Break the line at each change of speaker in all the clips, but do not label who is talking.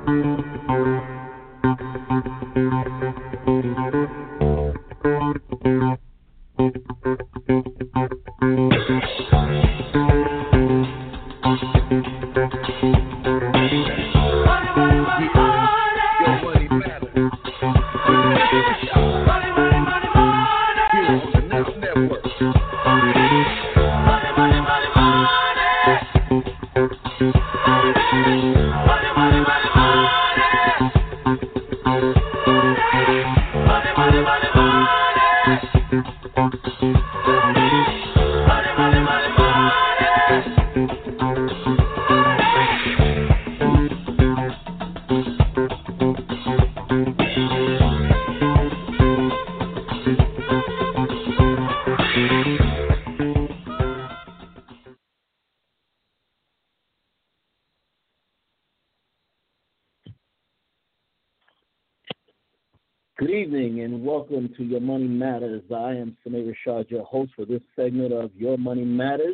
Good evening and welcome to Your Money Matters. I am Samir Rashad, your host for this segment of Your Money Matters.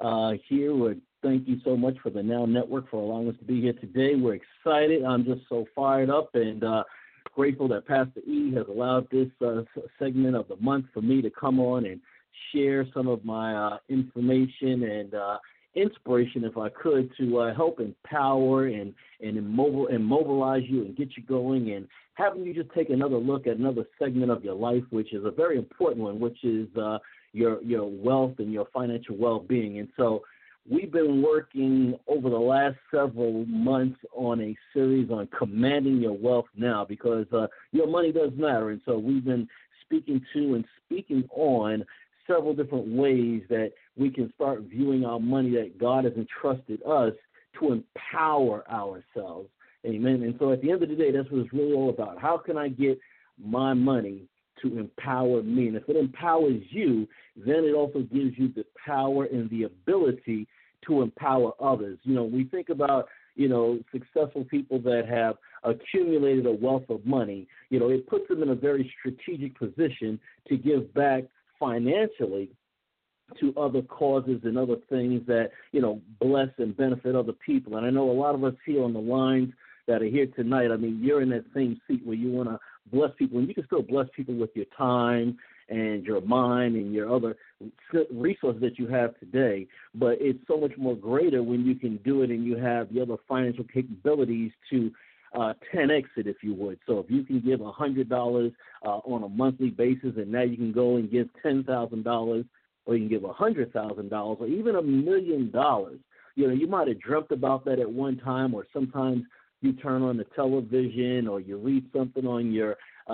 Thank you so much for the Now Network for allowing us to be here today. We're excited. I'm just so fired up and grateful that Pastor E has allowed this segment of the month for me to come on and share some of my information and inspiration, if I could, to help empower and mobilize you and get you going and having you just take another look at another segment of your life, which is a very important one, which is your wealth and your financial well-being. And so we've been working over the last several months on a series on commanding your wealth now because your money does matter. And so we've been speaking on several different ways that we can start viewing our money that God has entrusted us to empower ourselves. Amen. And so at the end of the day, that's what it's really all about. How can I get my money to empower me? And if it empowers you, then it also gives you the power and the ability to empower others. You know, we think about, successful people that have accumulated a wealth of money. It puts them in a very strategic position to give back financially to other causes and other things that, bless and benefit other people. And I know a lot of us here on the lines that are here tonight, I mean, you're in that same seat where you want to bless people, and you can still bless people with your time and your mind and your other resources that you have today, but it's so much more greater when you can do it and you have the other financial capabilities to 10x it, if you would. So if you can give $100 on a monthly basis, and now you can go and give $10,000, or you can give $100,000, or even $1 million. You might have dreamt about that at one time, or sometimes you turn on the television or you read something on your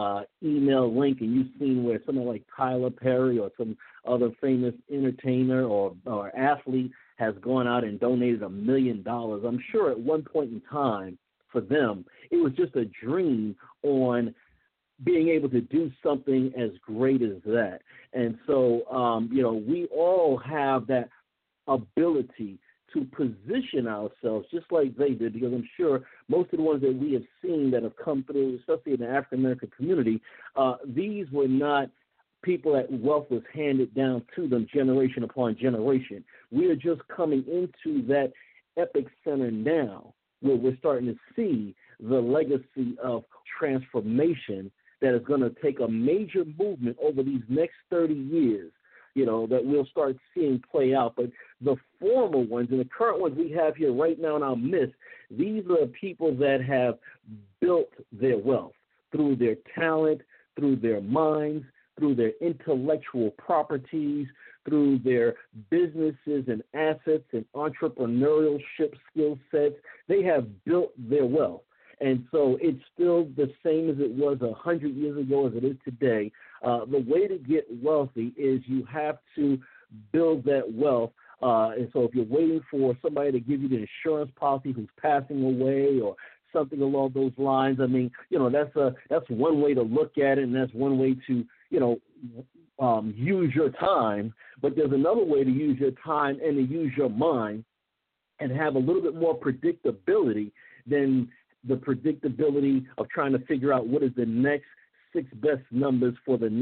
email link and you've seen where someone like Tyler Perry or some other famous entertainer or athlete has gone out and donated $1 million. I'm sure at one point in time for them, it was just a dream on being able to do something as great as that. And so, we all have that ability to position ourselves just like they did, because I'm sure most of the ones that we have seen that have come through, especially in the African-American community, these were not people that wealth was handed down to them generation upon generation. We are just coming into that epic center now where we're starting to see the legacy of transformation that is going to take a major movement over these next 30 years, that we'll start seeing play out. But the former ones and the current ones we have here right now in our midst, these are people that have built their wealth through their talent, through their minds, through their intellectual properties, through their businesses and assets and entrepreneurship skill sets. They have built their wealth. And so it's still the same as it was 100 years ago as it is today. The way to get wealthy is you have to build that wealth. And so if you're waiting for somebody to give you the insurance policy who's passing away or something along those lines, I mean, that's one way to look at it, and that's one way to, use your time. But there's another way to use your time and to use your mind and have a little bit more predictability than the predictability of trying to figure out what is the next 6 best numbers for the next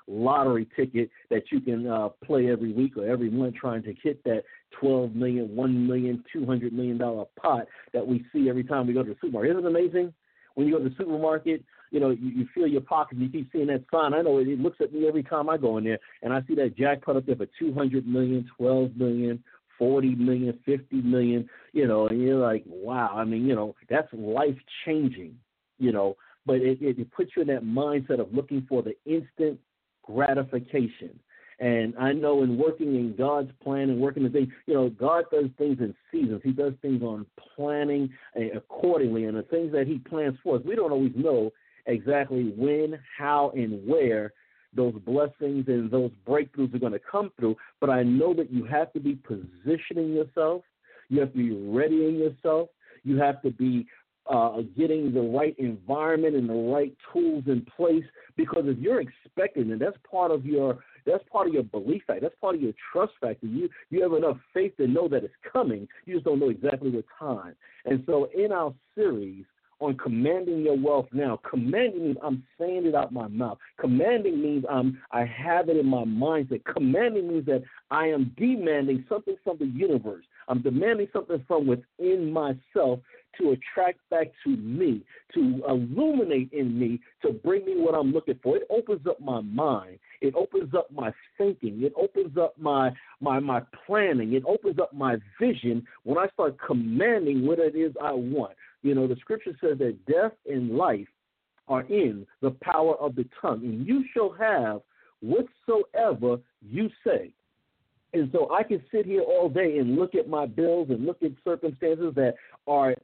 lottery ticket that you can play every week or every month trying to hit that $12 million, $1 million, $200 million pot that we see every time we go to the supermarket. Isn't it amazing? When you go to the supermarket, you feel your pocket, you keep seeing that sign. I know it looks at me every time I go in there, and I see that jackpot up there for $200 million, $12 million, $40 million, $50 million, and you're like, wow. I mean, that's life-changing, but it puts you in that mindset of looking for the instant gratification. And I know in working in God's plan and working the thing, God does things in seasons. He does things on planning accordingly, and the things that he plans for us, we don't always know exactly when, how, and where those blessings and those breakthroughs are going to come through. But I know that you have to be positioning yourself. You have to be readying yourself. You have to be getting the right environment and the right tools in place, because if you're expecting it, that's part of your belief factor. That's part of your trust factor. You have enough faith to know that it's coming. You just don't know exactly what time. And so in our series on commanding your wealth now, commanding means I'm saying it out my mouth. Commanding means I have it in my mindset. Commanding means that I am demanding something from the universe. I'm demanding something from within myself to attract back to me, to illuminate in me, to bring me what I'm looking for. It opens up my mind. It opens up my thinking. It opens up my planning. It opens up my vision when I start commanding what it is I want. The scripture says that death and life are in the power of the tongue, and you shall have whatsoever you say. And so I can sit here all day and look at my bills and look at circumstances that are,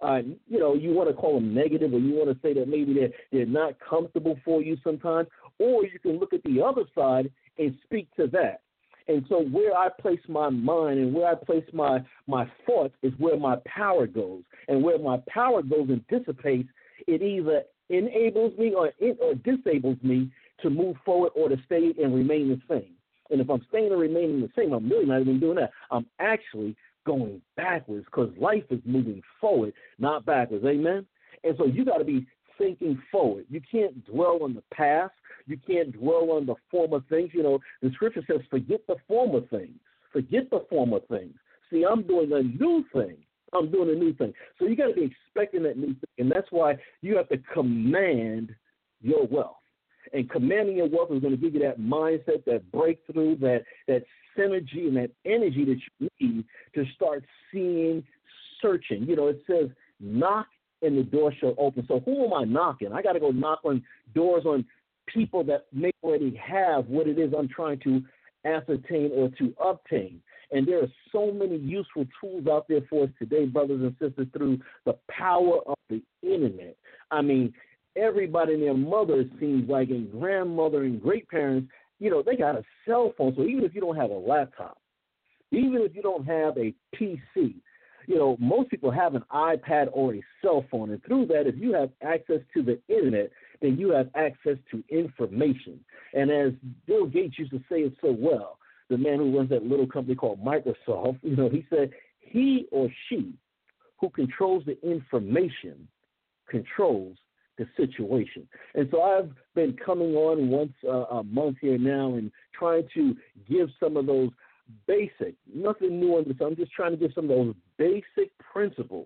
you want to call them negative, or you want to say that maybe they're not comfortable for you sometimes, or you can look at the other side and speak to that. And so where I place my mind and where I place my thoughts is where my power goes. And where my power goes and dissipates, it either enables me or disables me to move forward or to stay and remain the same. And if I'm staying and remaining the same, I'm really not even doing that. I'm actually going backwards, because life is moving forward, not backwards. Amen? And so you got to be thinking forward. You can't dwell on the past. You can't dwell on the former things. The scripture says, forget the former things. Forget the former things. See, I'm doing a new thing. I'm doing a new thing. So you got to be expecting that new thing. And that's why you have to command your wealth. And commanding your wealth is going to give you that mindset, that breakthrough, that synergy and that energy that you need to start seeing, searching. It says, knock and the door shall open. So who am I knocking? I got to go knock on doors on people that may already have what it is I'm trying to ascertain or to obtain. And there are so many useful tools out there for us today, brothers and sisters, through the power of the internet. I mean, everybody and their mother, it seems like, and grandmother and great-parents, they got a cell phone. So even if you don't have a laptop, even if you don't have a PC, most people have an iPad or a cell phone. And through that, if you have access to the internet, then you have access to information. And as Bill Gates used to say it so well, the man who runs that little company called Microsoft, he said, he or she who controls the information controls the situation. And so I've been coming on once a month here now and trying to give some of those basic, nothing new on this. I'm just trying to give some of those basic principles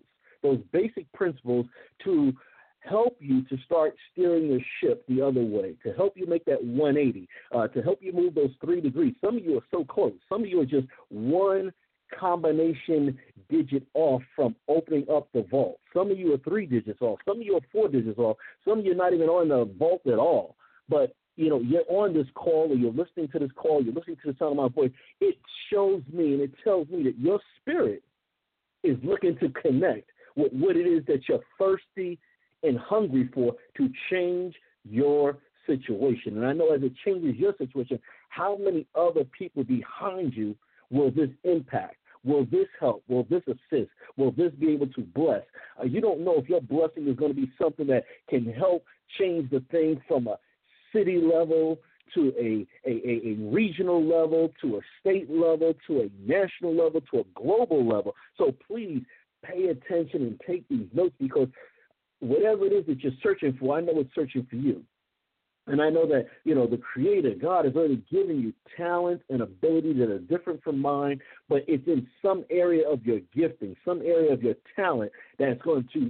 to help you to start steering your ship the other way, to help you make that 180, to help you move those 3 degrees. Some of you are so close. Some of you are just one combination digit off from opening up the vault. Some of you are 3 digits off. Some of you are 4 digits off. Some of you are not even on the vault at all. But, you're on this call, or you're listening to this call, you're listening to the sound of my voice. It shows me and it tells me that your spirit is looking to connect with what it is that you're thirsty and hungry for to change your situation. And I know as it changes your situation, how many other people behind you will this impact? Will this help? Will this assist? Will this be able to bless? You don't know if your blessing is going to be something that can help change the thing from a city level to a regional level, to a state level, to a national level, to a global level. So please pay attention and take these notes, because whatever it is that you're searching for, I know it's searching for you. And I know that, the Creator, God, has already given you talents and ability that are different from mine, but it's in some area of your gifting, some area of your talent that's going to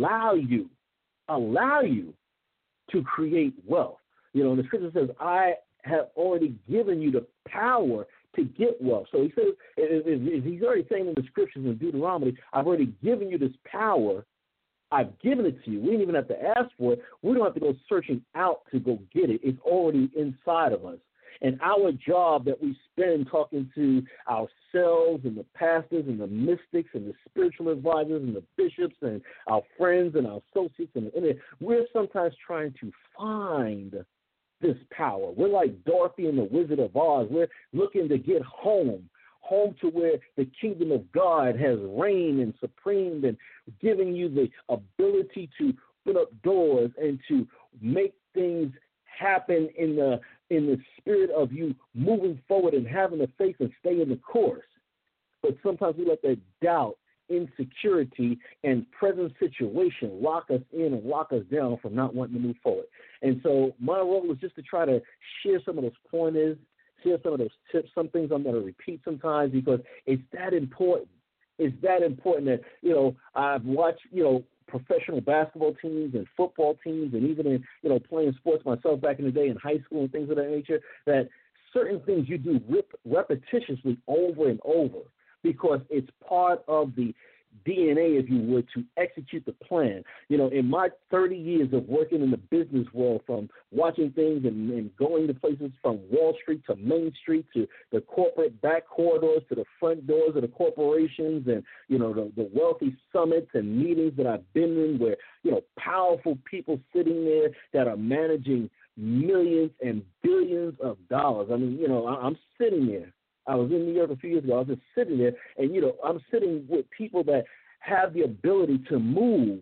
allow you to create wealth. The scripture says, I have already given you the power to get wealth. So he says, he's already saying in the scriptures in Deuteronomy, I've already given you this power. I've given it to you. We didn't even have to ask for it. We don't have to go searching out to go get it. It's already inside of us. And our job that we spend talking to ourselves and the pastors and the mystics and the spiritual advisors and the bishops and our friends and our associates, and we're sometimes trying to find this power. We're like Dorothy and the Wizard of Oz. We're looking to get home to where the kingdom of God has reigned and supreme and giving you the ability to open up doors and to make things happen in the spirit of you moving forward and having the faith and stay in the course. But sometimes we let that doubt, insecurity, and present situation lock us in and lock us down from not wanting to move forward. And so my role is just to try to share some of those pointers, share some of those tips, some things I'm going to repeat sometimes because it's that important. It's that important that, I've watched, professional basketball teams and football teams and even in, playing sports myself back in the day in high school and things of that nature, that certain things you do repetitiously over and over because it's part of the DNA, if you would, to execute the plan. In my 30 years of working in the business world, from watching things and going to places from Wall Street to Main Street to the corporate back corridors to the front doors of the corporations and, the wealthy summits and meetings that I've been in where, powerful people sitting there that are managing millions and billions of dollars. I mean, I'm sitting there. I was in New York a few years ago. I was just sitting there, and, I'm sitting with people that have the ability to move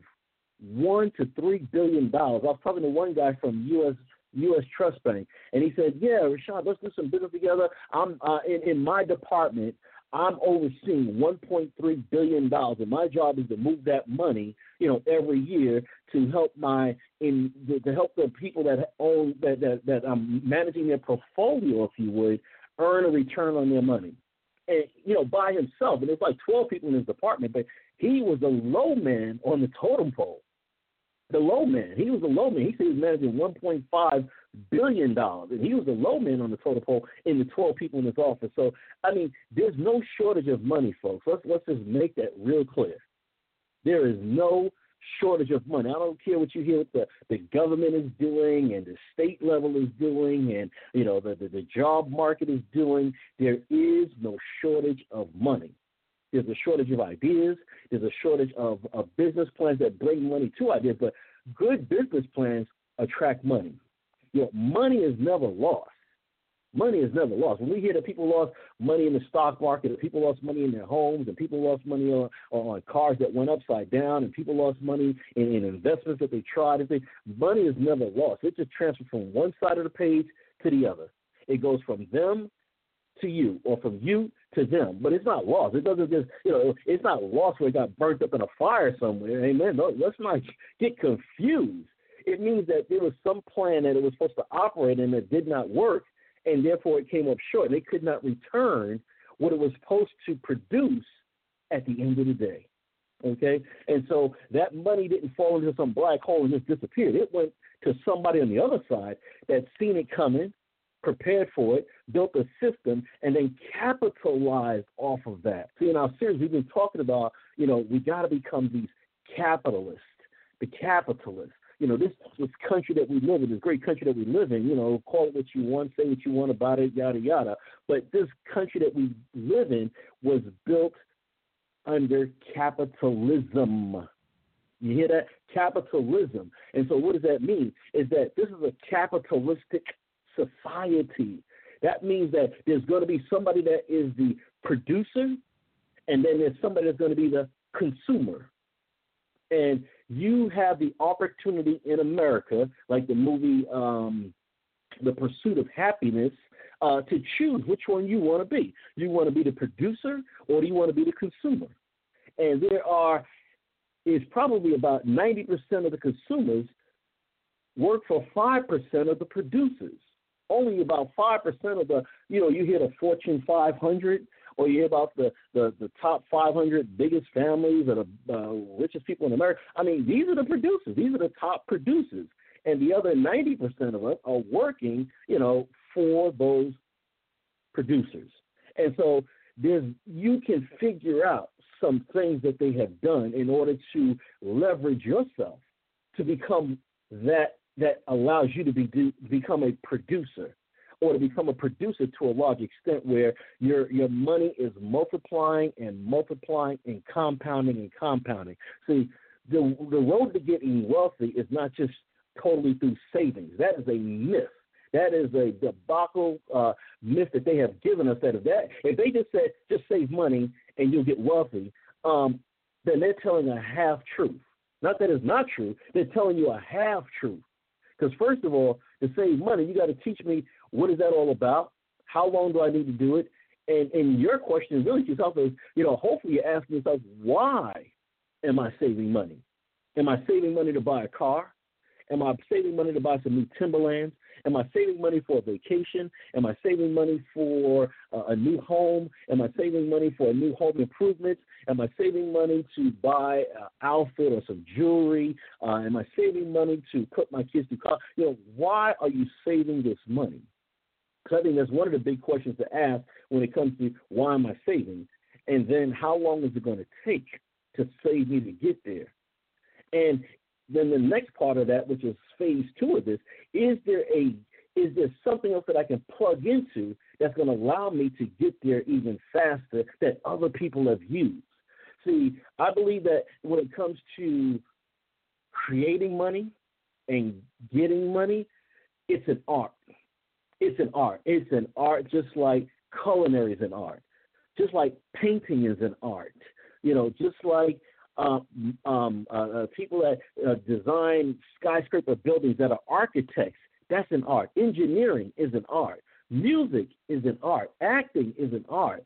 $1 to $3 billion. I was talking to one guy from U.S. Trust Bank, and he said, yeah, Rashad, let's do some business together. I'm in my department, I'm overseeing $1.3 billion, and my job is to move that money, every year to help to help the people that own that I'm managing their portfolio, if you would, earn a return on their money. And, by himself. And there's like 12 people in his department, but he was the low man on the totem pole. The low man. He was the low man. He said he was managing $1.5 billion, and he was the low man on the totem pole in the 12 people in his office. So, I mean, there's no shortage of money, folks. Let's just make that real clear. There is no shortage of money. I don't care what you hear what the government is doing and the state level is doing and, the job market is doing. There is no shortage of money. There's a shortage of ideas. There's a shortage of business plans that bring money to ideas. But good business plans attract money. Money is never lost. Money is never lost. When we hear that people lost money in the stock market, that people lost money in their homes, and people lost money on cars that went upside down, and people lost money in investments that they tried, money is never lost. It just transfers from one side of the page to the other. It goes from them to you, or from you to them, but it's not lost. It doesn't just, it's not lost where it got burnt up in a fire somewhere. Amen. No, let's not get confused. It means that there was some plan that it was supposed to operate in that did not work, and therefore it came up short. They could not return what it was supposed to produce at the end of the day. Okay? And so that money didn't fall into some black hole and just disappeared. It went to somebody on the other side that seen it coming, prepared for it, built a system, and then capitalized off of that. See, in our series, we've been talking about, we got to become these capitalists, the capitalists. This country that we live in, this great country that we live in, call it what you want, say what you want about it, yada, yada. But this country that we live in was built under capitalism. You hear that? Capitalism. And so what does that mean? Is that this is a capitalistic society. That means that there's going to be somebody that is the producer, and then there's somebody that's going to be the consumer. And you have the opportunity in America, like the movie The Pursuit of Happiness, to choose which one you want to be. You want to be the producer, or do you want to be the consumer? And is probably about 90% of the consumers work for 5% of the producers. Only about 5% of the, you hear the Fortune 500, or you hear about the top 500 biggest families or the richest people in America. I mean, these are the producers. These are the top producers. And the other 90% of us are working, for those producers. And so you can figure out some things that they have done in order to leverage yourself to become that allows you to become a producer, or to become a producer to a large extent where your money is multiplying and multiplying and compounding. See, the road to getting wealthy is not just totally through savings. That is a myth. That is a debacle myth that they have given us. If they just said, just save money and you'll get wealthy, then they're telling a half-truth. Not that it's not true. They're telling you a half-truth. Because first of all, to save money, you got to teach me, what is that all about? How long do I need to do it? And your question really to yourself is, hopefully you're asking yourself, why am I saving money? Am I saving money to buy a car? Am I saving money to buy some new Timberlands? Am I saving money for a vacation? Am I saving money for a new home? Am I saving money for a new home improvement? Am I saving money to buy an outfit or some jewelry? Am I saving money to put my kids through college? Why are you saving this money? Because I think that's one of the big questions to ask when it comes to why am I saving? And then how long is it going to take to save me to get there? And then the next part of that, which is phase 2 of this, is there something else that I can plug into that's going to allow me to get there even faster that other people have used? See, I believe that when it comes to creating money and getting money, it's an art. It's an art. It's an art just like culinary is an art, just like painting is an art, just like people that design skyscraper buildings that are architects, that's an art. Engineering is an art. Music is an art. Acting is an art.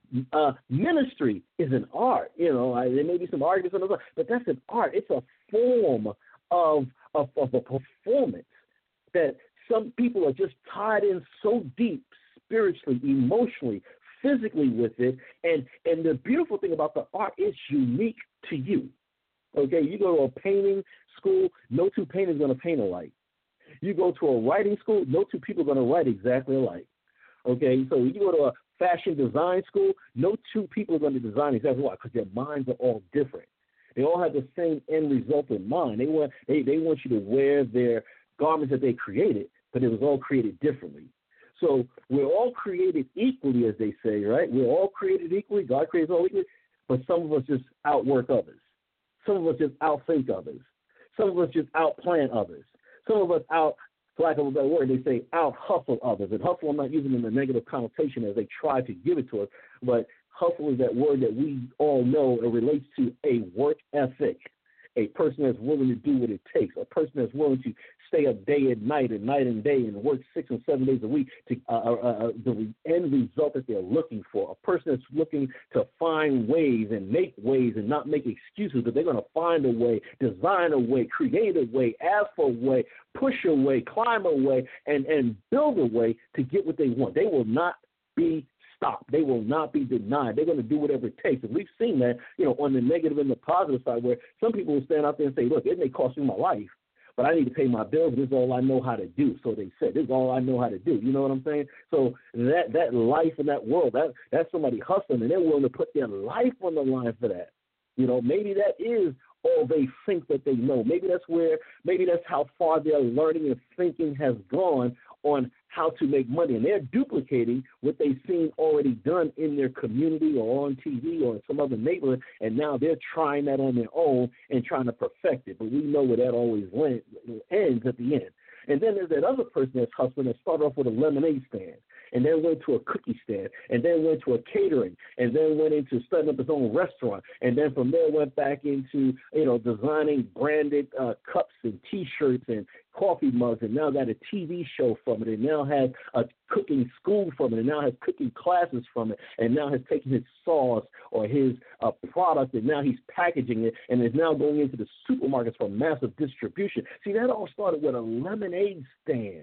Ministry is an art. There may be some artists, but that's an art. It's a form of a performance that some people are just tied in so deep spiritually, emotionally, physically with it. And the beautiful thing about the art, it's unique to you. Okay, you go to a painting school, no two painters are going to paint alike. You go to a writing school, no two people are going to write exactly alike. Okay, so you go to a fashion design school, no two people are going to design exactly alike because their minds are all different. They all have the same end result in mind. They want you to wear their garments that they created, but it was all created differently. So we're all created equally, as they say, right? We're all created equally. God creates all equally, but some of us just outwork others. Some of us just outthink others. Some of us just outplan others. Some of us for lack of a better word, they say out-hustle others. And hustle, I'm not using in a negative connotation as they try to give it to us, but hustle is that word that we all know. It relates to a work ethic, a person that's willing to do what it takes, a person that's willing to stay up day and night and day and work 6 or 7 days a week to the end result that they're looking for, a person that's looking to find ways and make ways and not make excuses, but they're going to find a way, design a way, create a way, ask for a way, push a way, climb a way, and build a way to get what they want. They will not be stopped. They will not be denied. They're going to do whatever it takes. And we've seen that, on the negative and the positive side, where some people will stand out there and say, look, it may cost me my life, but I need to pay my bills. This is all I know how to do. So they said, this is all I know how to do. You know what I'm saying? So that life in that world, that's somebody hustling, and they're willing to put their life on the line for that. Maybe that is all they think that they know. Maybe that's how far their learning and thinking has gone on how to make money. And they're duplicating what they've seen already done in their community or on TV or in some other neighborhood, and now they're trying that on their own and trying to perfect it. But we know where that always ends at the end. And then there's that other person that's hustling that started off with a lemonade stand, and then went to a cookie stand, and then went to a catering, and then went into setting up his own restaurant, and then from there went back into, designing branded cups and T-shirts and coffee mugs and now got a TV show from it and now has a cooking school from it and now has cooking classes from it and now has taken his sauce or his product and now he's packaging it and is now going into the supermarkets for massive distribution. See, that all started with a lemonade stand.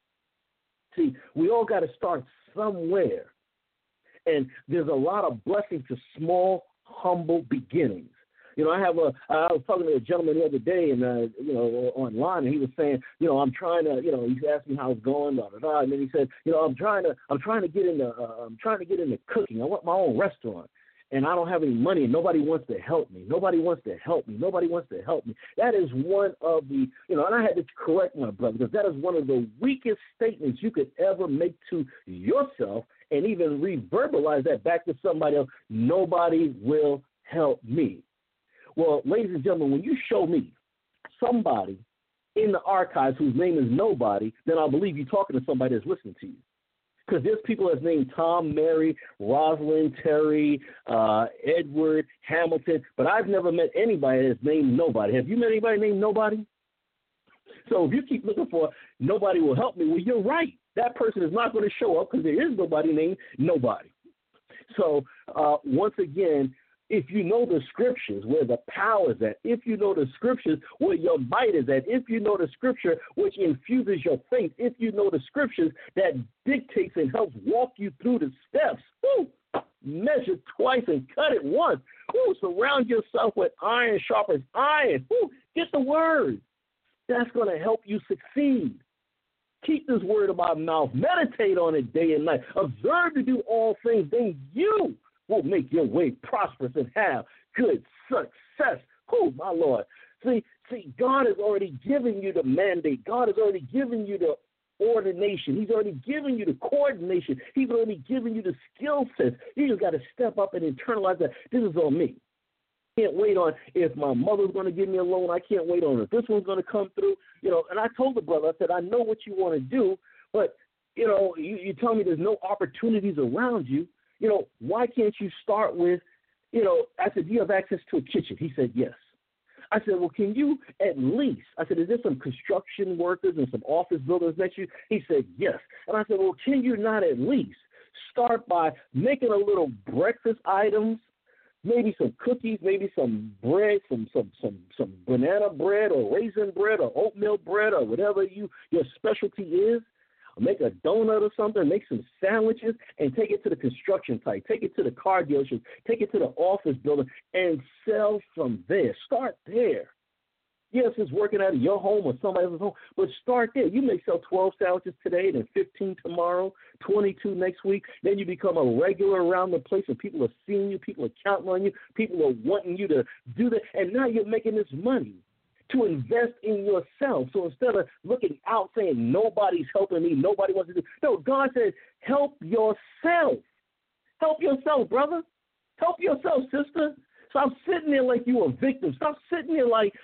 See, we all got to start somewhere. And there's a lot of blessings to small, humble beginnings. You know, I was talking to a gentleman the other day, and online, and he was saying, I'm trying to, he's asked me how it's going, blah, blah, blah, and then he said, I'm trying to get into cooking. I want my own restaurant, and I don't have any money, and nobody wants to help me. Nobody wants to help me. That is one of the, and I had to correct my brother because that is one of the weakest statements you could ever make to yourself, and even reverbalize that back to somebody else. Nobody will help me. Well, ladies and gentlemen, when you show me somebody in the archives whose name is nobody, then I'll believe you're talking to somebody that's listening to you. Because there's people that's named Tom, Mary, Rosalind, Terry, Edward, Hamilton, but I've never met anybody that's named nobody. Have you met anybody named nobody? So if you keep looking for nobody will help me, well, you're right. That person is not going to show up because there is nobody named nobody. So once again, if you know the scriptures where the power is at, if you know the scriptures where your might is at, if you know the scripture which infuses your faith, if you know the scriptures that dictates and helps walk you through the steps, measure twice and cut it once. Surround yourself with iron sharpens iron. Get the word. That's going to help you succeed. Keep this word in my mouth. Meditate on it day and night. Observe to do all things. Then you will make your way prosperous and have good success. My Lord. See, God has already given you the mandate. God has already given you the ordination. He's already given you the coordination. He's already given you the skill sets. You just got to step up and internalize that. This is on me. Can't wait on if my mother's going to give me a loan. I can't wait on if this one's going to come through. And I told the brother, I said, I know what you want to do, but, you tell me there's no opportunities around you. Why can't you start with, I said, do you have access to a kitchen? He said, yes. I said, well, can you at least, I said, is there some construction workers and some office builders next to you? He said, yes. And I said, well, can you not at least start by making a little breakfast items, maybe some cookies, maybe some bread, some banana bread or raisin bread or oatmeal bread or whatever your specialty is. Make a donut or something, make some sandwiches, and take it to the construction site, take it to the car dealership, take it to the office building, and sell from there. Start there. Yes, it's working out of your home or somebody else's home, but start there. You may sell 12 sandwiches today, then 15 tomorrow, 22 next week. Then you become a regular around the place, and people are seeing you, people are counting on you, people are wanting you to do that, and now you're making this money to invest in yourself. So instead of looking out saying nobody's helping me, nobody wants to do, no, God says help yourself. Help yourself, brother. Help yourself, sister. Stop sitting there like you're a victim. Stop sitting there like,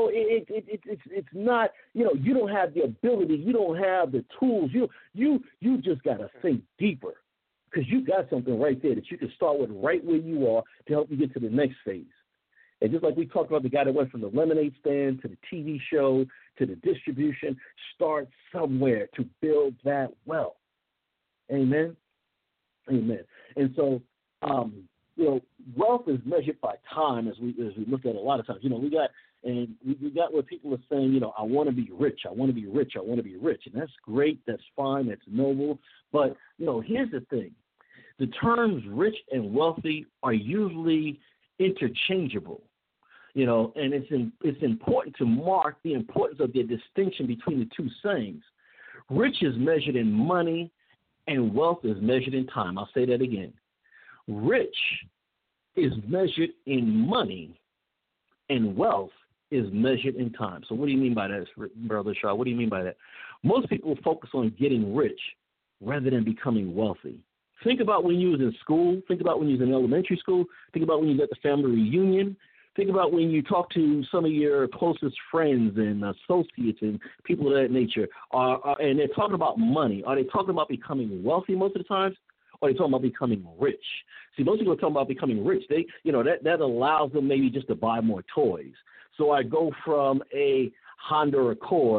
it's not, you don't have the ability. You don't have the tools. You just got to think deeper because you got something right there that you can start with right where you are to help you get to the next phase. And just like we talked about the guy that went from the lemonade stand to the TV show to the distribution, start somewhere to build that wealth. Amen? Amen. And so, wealth is measured by time as we look at it a lot of times. We got where people are saying, I want to be rich. I want to be rich. I want to be rich. And that's great. That's fine. That's noble. But, here's the thing. The terms rich and wealthy are usually interchangeable. And it's important to mark the importance of the distinction between the two sayings. Rich is measured in money, and wealth is measured in time. I'll say that again. Rich is measured in money, and wealth is measured in time. So what do you mean by that, Brother Shaw? What do you mean by that? Most people focus on getting rich rather than becoming wealthy. Think about when you was in school. Think about when you was in elementary school. Think about when you was at the family reunion. Think about when you talk to some of your closest friends and associates and people of that nature, and they're talking about money. Are they talking about becoming wealthy most of the time, or are they talking about becoming rich? See, most people are talking about becoming rich. They, that allows them maybe just to buy more toys. So I go from a Honda Accord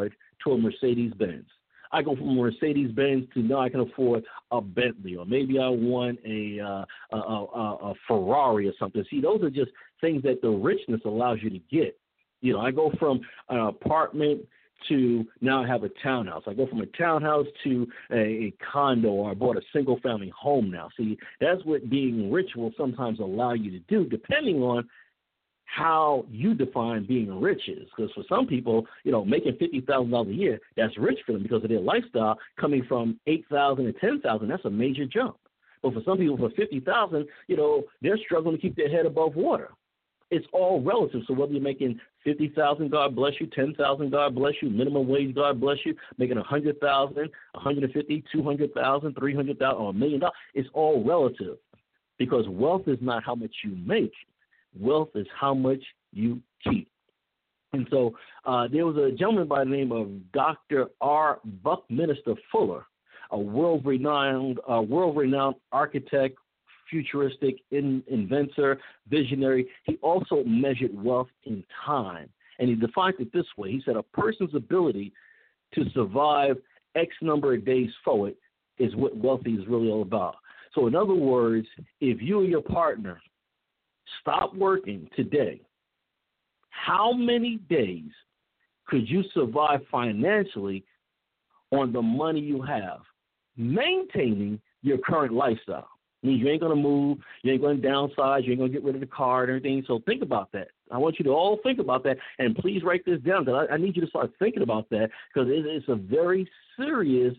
to a Mercedes-Benz. I go from a Mercedes-Benz to now I can afford a Bentley, or maybe I want a Ferrari or something. See, those are just things that the richness allows you to get. You know, I go from an apartment to now I have a townhouse. I go from a townhouse to a condo, or I bought a single-family home now. See, that's what being rich will sometimes allow you to do, depending on how you define being rich is. Because for some people, you know, making $50,000 a year, that's rich for them because of their lifestyle. Coming from $8,000 to $10,000, that's a major jump. But for some people, for $50,000, you know, they're struggling to keep their head above water. It's all relative. So whether you're making $50,000, God bless you, $10,000, God bless you, minimum wage, God bless you, making $100,000, $150,000, $200,000, $300,000, or $1 million, it's all relative. Because wealth is not how much you make. Wealth is how much you keep. And so there was a gentleman by the name of Dr. R. Buckminster Fuller, a world-renowned architect, futuristic inventor, visionary. He also measured wealth in time, and he defined it this way. He said a person's ability to survive X number of days forward is what wealthy is really all about. So in other words, if you and your partner stop working today, how many days could you survive financially on the money you have, maintaining your current lifestyle? Means you ain't going to move, you ain't going to downsize, you ain't going to get rid of the car and everything. So think about that. I want you to all think about that, and please write this down, because I need you to start thinking about that, because it's a very serious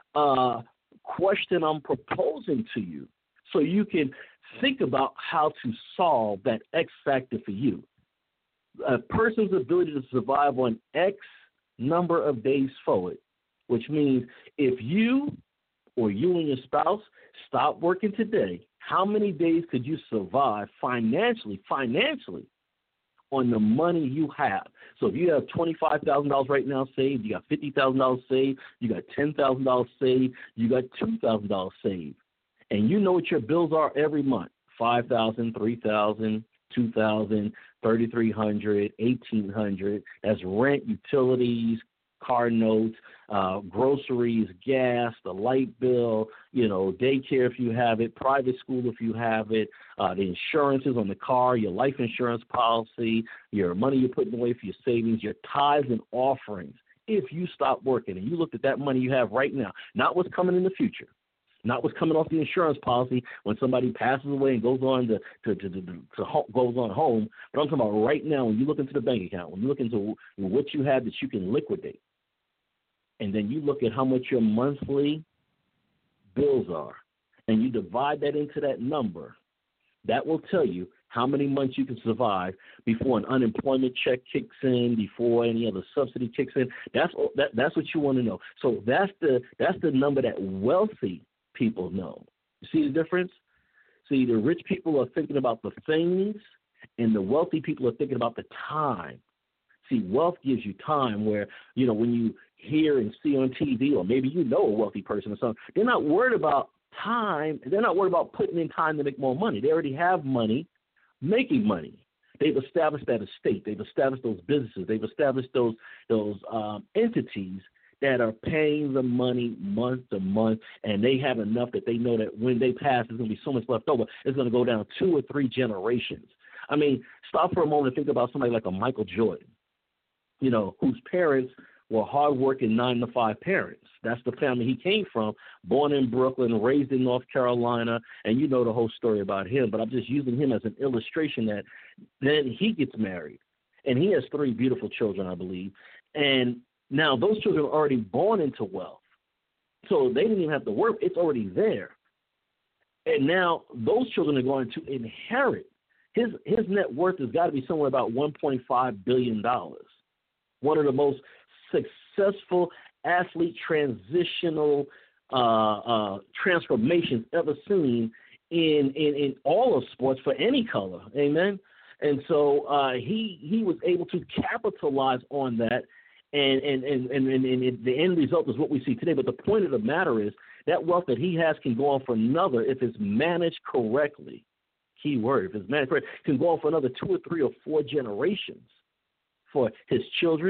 question I'm proposing to you, so you can think about how to solve that X factor for you. A person's ability to survive on X number of days forward, which means if you or you and your spouse stop working today, how many days could you survive financially on the money you have? So if you have $25,000 right now saved, you got $50,000 saved, you got $10,000 saved, you got $2,000 saved, and you know what your bills are every month: $5,000, $3,000, $2,000, $3,300, $1,800. That's rent, utilities, car notes, groceries, gas, the light bill, you know, daycare if you have it, private school if you have it, the insurances on the car, your life insurance policy, your money you're putting away for your savings, your tithes and offerings. If you stop working and you look at that money you have right now, not what's coming in the future, not what's coming off the insurance policy when somebody passes away and goes on goes on home, but I'm talking about right now when you look into the bank account, when you look into what you have that you can liquidate, and then you look at how much your monthly bills are, and you divide that into that number, that will tell you how many months you can survive before an unemployment check kicks in, before any other subsidy kicks in. That's what you want to know. So that's the number that wealthy people know. You see the difference? See, the rich people are thinking about the things, and the wealthy people are thinking about the time. See, wealth gives you time where, you know, when you hear and see on TV, or maybe you know a wealthy person or something, they're not worried about time. They're not worried about putting in time to make more money. They already have money, making money. They've established that estate. They've established those businesses. They've established those entities that are paying the money month to month, and they have enough that they know that when they pass, there's going to be so much left over. It's going to go down 2 or 3 generations. I mean, stop for a moment and think about somebody like a Michael Jordan, you know, whose parents were hardworking 9-to-5 parents. That's the family he came from, born in Brooklyn, raised in North Carolina, and you know the whole story about him. But I'm just using him as an illustration that then he gets married, and he has 3 beautiful children, I believe. And now those children are already born into wealth, so they didn't even have to work. It's already there. And now those children are going to inherit. His net worth has got to be somewhere about $1.5 billion. One of the most successful athlete transitional transformations ever seen in all of sports for any color. Amen. And so he was able to capitalize on that, and the end result is what we see today. But the point of the matter is that wealth that he has can go on for another, if it's managed correctly. Key word, if it's managed correctly, can go on for another 2 or 3 or 4 generations for his children,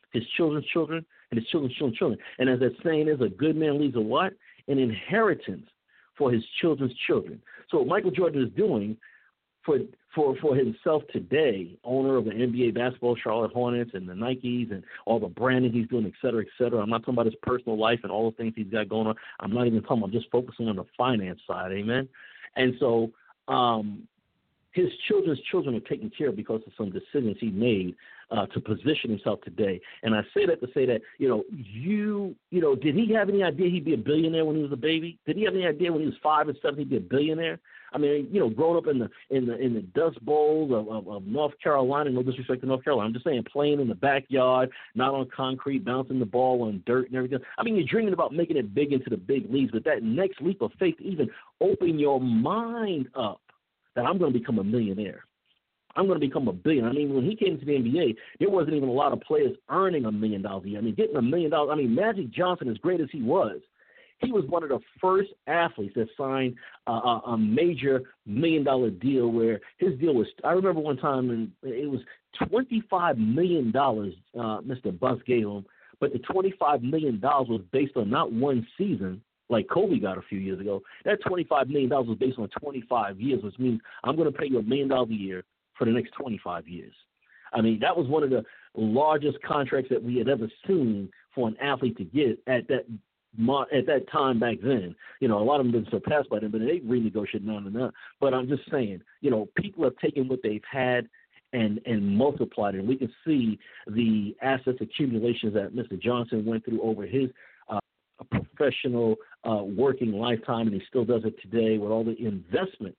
his children's children, and his children's children's children. And as that saying is, a good man leaves a what? An inheritance for his children's children. So what Michael Jordan is doing for himself today, owner of the NBA basketball Charlotte Hornets and the Nikes and all the branding he's doing, et cetera, et cetera. I'm not talking about his personal life and all the things he's got going on. I'm not even talking. I'm just focusing on the finance side. Amen. And so his children's children are taken care of because of some decisions he made to position himself today. And I say that to say that, did he have any idea he'd be a billionaire when he was a baby? Did he have any idea when he was 5 and 7 he'd be a billionaire? I mean, growing up in the Dust Bowls of North Carolina, no disrespect to North Carolina, I'm just saying playing in the backyard, not on concrete, bouncing the ball on dirt and everything. I mean, you're dreaming about making it big into the big leagues, but that next leap of faith, even open your mind up that I'm going to become a millionaire. I'm going to become a billionaire. I mean, when he came to the NBA, there wasn't even a lot of players earning $1 million a year. I mean, getting $1 million, I mean, Magic Johnson, as great as he was one of the first athletes that signed a major $1 million deal where his deal was, I remember one time, and it was $25 million Mr. Buss gave him, but the $25 million was based on not one season, like Kobe got a few years ago. That $25 million was based on 25 years, which means I'm going to pay you $1 million a year for the next 25 years. I mean, that was one of the largest contracts that we had ever seen for an athlete to get at that time back then. A lot of them have been surpassed by them, but they renegotiated on and on. But I'm just saying, people have taken what they've had and multiplied it. And we can see the assets accumulations that Mr. Johnson went through over his professional working lifetime, and he still does it today with all the investments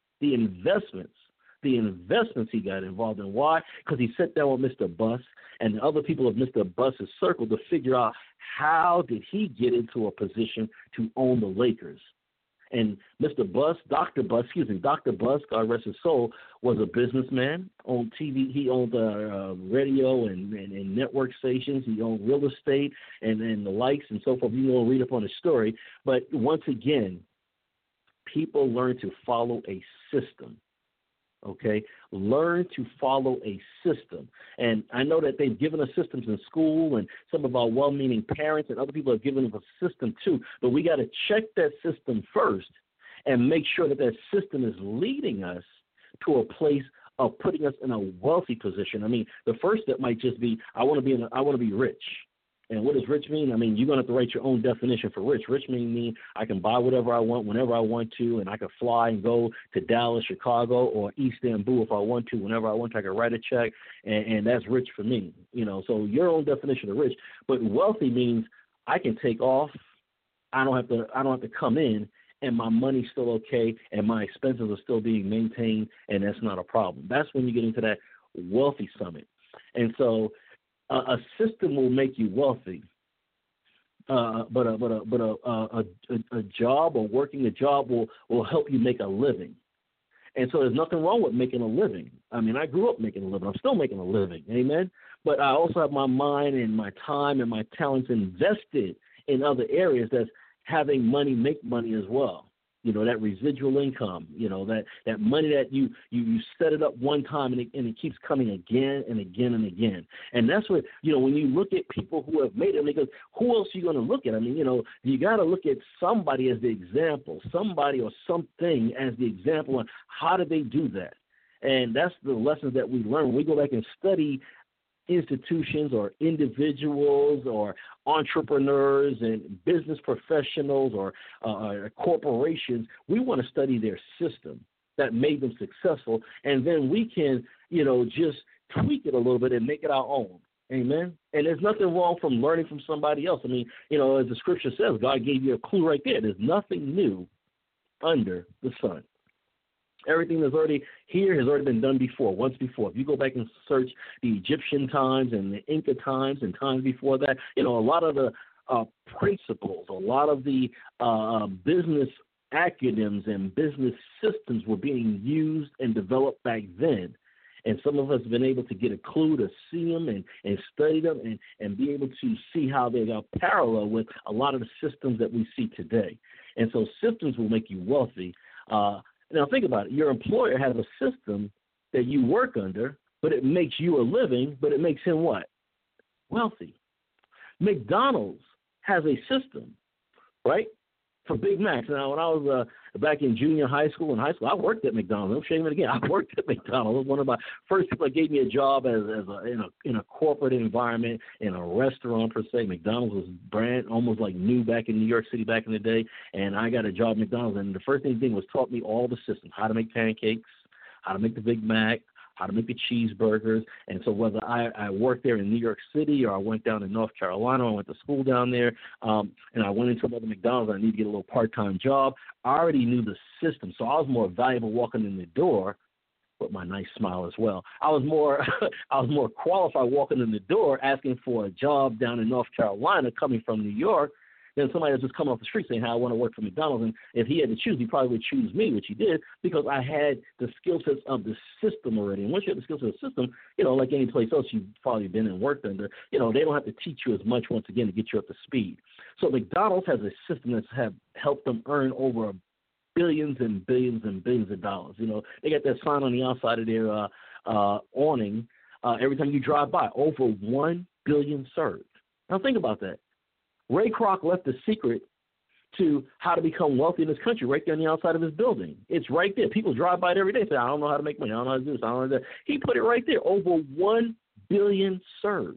he got involved in. Why? Because he sat down with Mr. Buss and the other people of Mr. Buss's circle to figure out how did he get into a position to own the Lakers. And Dr. Buss, God rest his soul, was a businessman, owned TV. He owned radio and network stations. He owned real estate and the likes and so forth. You can read up on his story. But once again, people learn to follow a system. Okay, learn to follow a system. And I know that they've given us systems in school, and some of our well-meaning parents and other people have given us a system too. But we got to check that system first and make sure that that system is leading us to a place of putting us in a wealthy position. I mean, the first step might just be I want to be rich. And what does rich mean? I mean, you're going to have to write your own definition for rich. Rich mean I can buy whatever I want whenever I want to, and I can fly and go to Dallas, Chicago, or Istanbul if I want to. Whenever I want to, I can write a check, and that's rich for me. So your own definition of rich. But wealthy means I can take off. I don't have to come in, and my money's still okay, and my expenses are still being maintained, and that's not a problem. That's when you get into that wealthy summit. And so a system will make you wealthy, but a job or working a job will help you make a living. And so there's nothing wrong with making a living. I mean, I grew up making a living. I'm still making a living, amen? But I also have my mind and my time and my talents invested in other areas that's having money make money as well. That residual income, that money that you set it up one time and it keeps coming again and again and again. And that's what, when you look at people who have made it, because who else are you going to look at? I mean, you got to look at somebody as the example, somebody or something as the example on how did they do that. And that's the lessons that we learn. When we go back and study institutions or individuals or entrepreneurs and business professionals or corporations, we want to study their system that made them successful, and then we can, just tweak it a little bit and make it our own. Amen? And there's nothing wrong from learning from somebody else. I mean, as the scripture says, God gave you a clue right there. There's nothing new under the sun. Everything that's already here has already been done once before. If you go back and search the Egyptian times and the Inca times and times before that, a lot of the principles, a lot of the business acronyms and business systems were being used and developed back then. And some of us have been able to get a clue to see them and study them and be able to see how they are parallel with a lot of the systems that we see today. And so systems will make you wealthy. Now, think about it. Your employer has a system that you work under, but it makes you a living, but it makes him what? wealthy. McDonald's has a system, right, for Big Macs. Now, when I was back in junior high school and high school, I worked at McDonald's. I'm shaming it again. I worked at McDonald's. It was one of my first people that gave me a job in a corporate environment, in a restaurant per se. McDonald's was brand almost like new back in New York City back in the day, and I got a job at McDonald's. And the first thing he did was taught me all the systems, how to make pancakes, how to make the Big Mac, how to make the cheeseburgers. And so whether I worked there in New York City or I went down to North Carolina, I went to school down there, and I went into another McDonald's, I needed to get a little part-time job, I already knew the system. So I was more valuable walking in the door with my nice smile as well. I was more qualified walking in the door asking for a job down in North Carolina coming from New York than somebody that's just coming off the street saying, "How I want to work for McDonald's." And if he had to choose, he probably would choose me, which he did, because I had the skill sets of the system already. And once you have the skill sets of the system, like any place else you've probably been and worked under, they don't have to teach you as much once again to get you up to speed. So McDonald's has a system that's have helped them earn over billions and billions and billions of dollars. They got that sign on the outside of their awning every time you drive by, over 1 billion served. Now think about that. Ray Kroc left the secret to how to become wealthy in this country right there on the outside of his building. It's right there. People drive by it every day and say, "I don't know how to make money. I don't know how to do this. I don't know how to do that." He put it right there, over 1 billion served.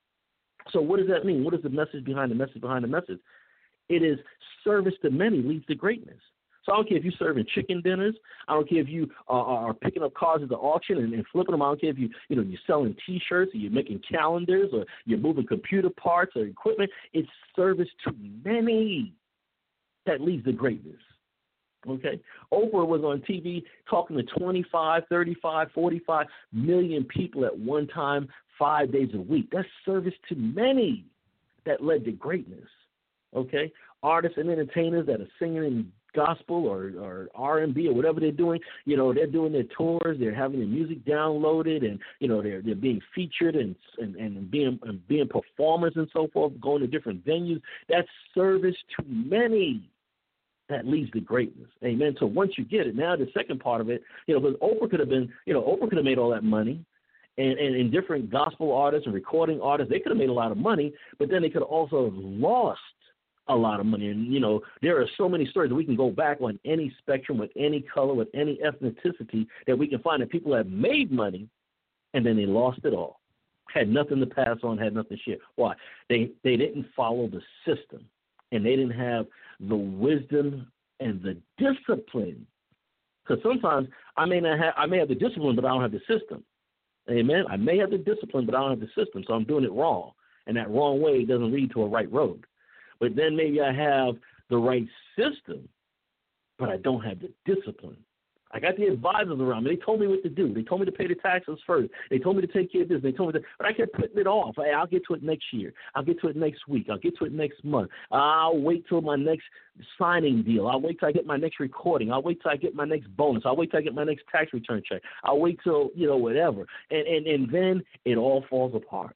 So what does that mean? What is the message behind the message behind the message? It is service to many leads to greatness. So I don't care if you're serving chicken dinners. I don't care if you are picking up cars at the auction and flipping them. I don't care if you're selling T-shirts or you're making calendars or you're moving computer parts or equipment. It's service to many that leads to greatness. Okay? Oprah was on TV talking to 25, 35, 45 million people at one time, 5 days a week. That's service to many that led to greatness. Okay? Artists and entertainers that are singing in gospel or R&B or whatever they're doing, they're doing their tours, they're having their music downloaded, and they're being featured and being performers and so forth, going to different venues. That's service to many that leads to greatness. Amen. So once you get it, now the second part of it, because Oprah could have made all that money. And different gospel artists and recording artists, they could have made a lot of money, but then they could have also lost a lot of money. And, there are so many stories that we can go back on any spectrum, with any color, with any ethnicity, that we can find that people have made money and then they lost it all, had nothing to pass on, had nothing to share. Why? They didn't follow the system, and they didn't have the wisdom and the discipline. Because sometimes I may have the discipline, but I don't have the system. Amen? I may have the discipline, but I don't have the system, so I'm doing it wrong. And that wrong way doesn't lead to a right road. But then maybe I have the right system, but I don't have the discipline. I got the advisors around me. They told me what to do. They told me to pay the taxes first. They told me to take care of this. They told me but I kept putting it off. Hey, I'll get to it next year. I'll get to it next week. I'll get to it next month. I'll wait till my next signing deal. I'll wait till I get my next recording. I'll wait till I get my next bonus. I'll wait till I get my next tax return check. I'll wait till, whatever. And then it all falls apart.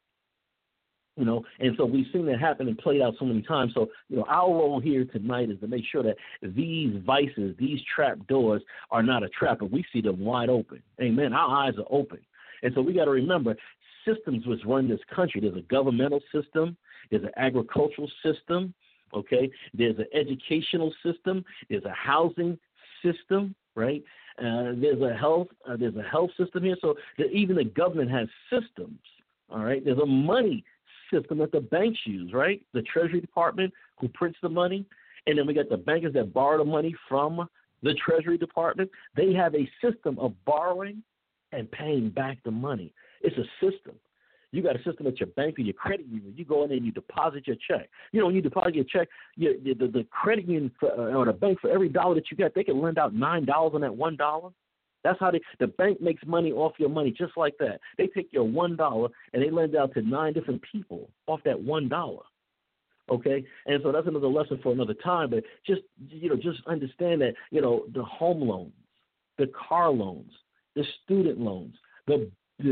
And so we've seen that happen and played out so many times. So, our role here tonight is to make sure that these vices, these trap doors are not a trap, but we see them wide open. Amen. Our eyes are open. And so we got to remember systems which run this country. There's a governmental system. There's an agricultural system. Okay. There's an educational system. There's a housing system, right? There's a health system here. So even the government has systems. All right. There's a money system that the banks use, right? The Treasury Department, who prints the money, and then we got the bankers that borrow the money from the Treasury Department. They have a system of borrowing and paying back the money. It's a system. You got a system at your bank or your credit union. You go in there and you deposit your check. When you deposit your check, the credit union or the bank, for every dollar that you get, they can lend out $9 on that $1. That's how the bank makes money off your money, just like that. They take your $1 and they lend out to 9 different people off that $1. Okay, and so that's another lesson for another time. But just understand that the home loans, the car loans, the student loans, the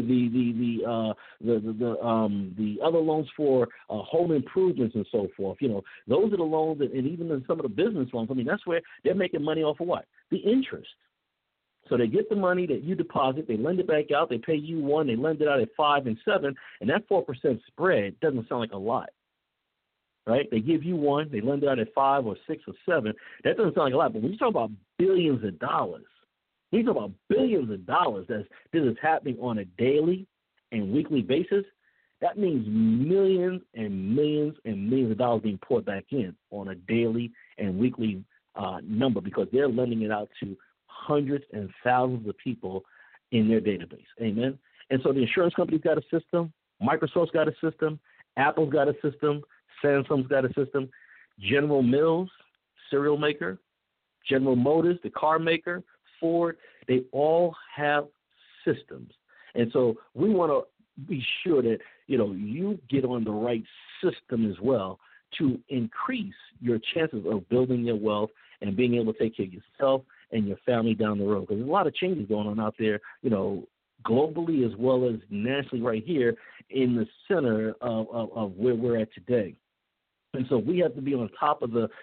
other loans for home improvements and so forth. Those are the loans, and even in some of the business loans. I mean, that's where they're making money off of what? The interest. So they get the money that you deposit, they lend it back out, they pay you 1, they lend it out at 5 and 7, and that 4% spread doesn't sound like a lot, right? They give you 1, they lend it out at 5 or 6 or 7. That doesn't sound like a lot, but when you talk about billions of dollars, when you talk about billions of dollars this is happening on a daily and weekly basis, that means millions and millions and millions of dollars being poured back in on a daily and weekly number because they're lending it out to hundreds and thousands of people in their database. Amen. And so the insurance company's got a system, Microsoft's got a system, Apple's got a system, Samsung's got a system, General Mills, cereal maker, General Motors, the car maker, Ford, they all have systems. And so we want to be sure that, you get on the right system as well to increase your chances of building your wealth and being able to take care of yourself and your family down the road. Because there's a lot of changes going on out there, globally as well as nationally right here in the center of where we're at today. And so we have to be on top of the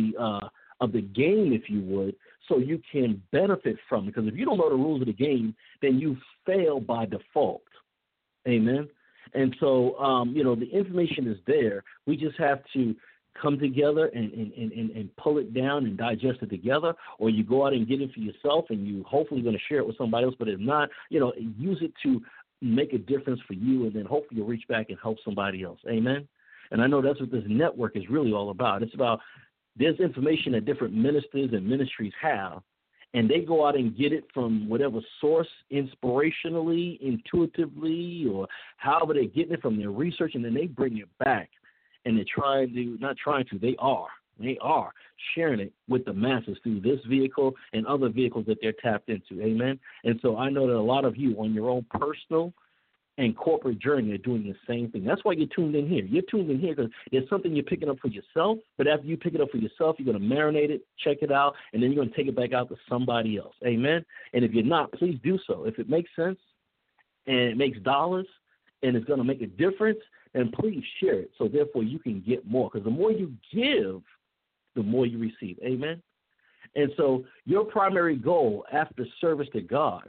game, if you would, so you can benefit from it. Because if you don't know the rules of the game, then you fail by default. Amen. And so, the information is there. We just have to come together and pull it down and digest it together, or you go out and get it for yourself and you hopefully going to share it with somebody else. But if not, use it to make a difference for you, and then hopefully you'll reach back and help somebody else. Amen. And I know that's what this network is really all about. It's about there's information that different ministers and ministries have, and they go out and get it from whatever source, inspirationally, intuitively, or however they're getting it from their research, and then they bring it back. And they are sharing it with the masses through this vehicle and other vehicles that they're tapped into. Amen. And so I know that a lot of you on your own personal and corporate journey are doing the same thing. That's why you're tuned in here. You're tuned in here because there's something you're picking up for yourself, but after you pick it up for yourself, you're going to marinate it, check it out, and then you're going to take it back out to somebody else. Amen? And if you're not, please do so. If it makes sense and it makes dollars and it's going to make a difference, then please share it so therefore you can get more, because the more you give, the more you receive. Amen? And so your primary goal after service to God,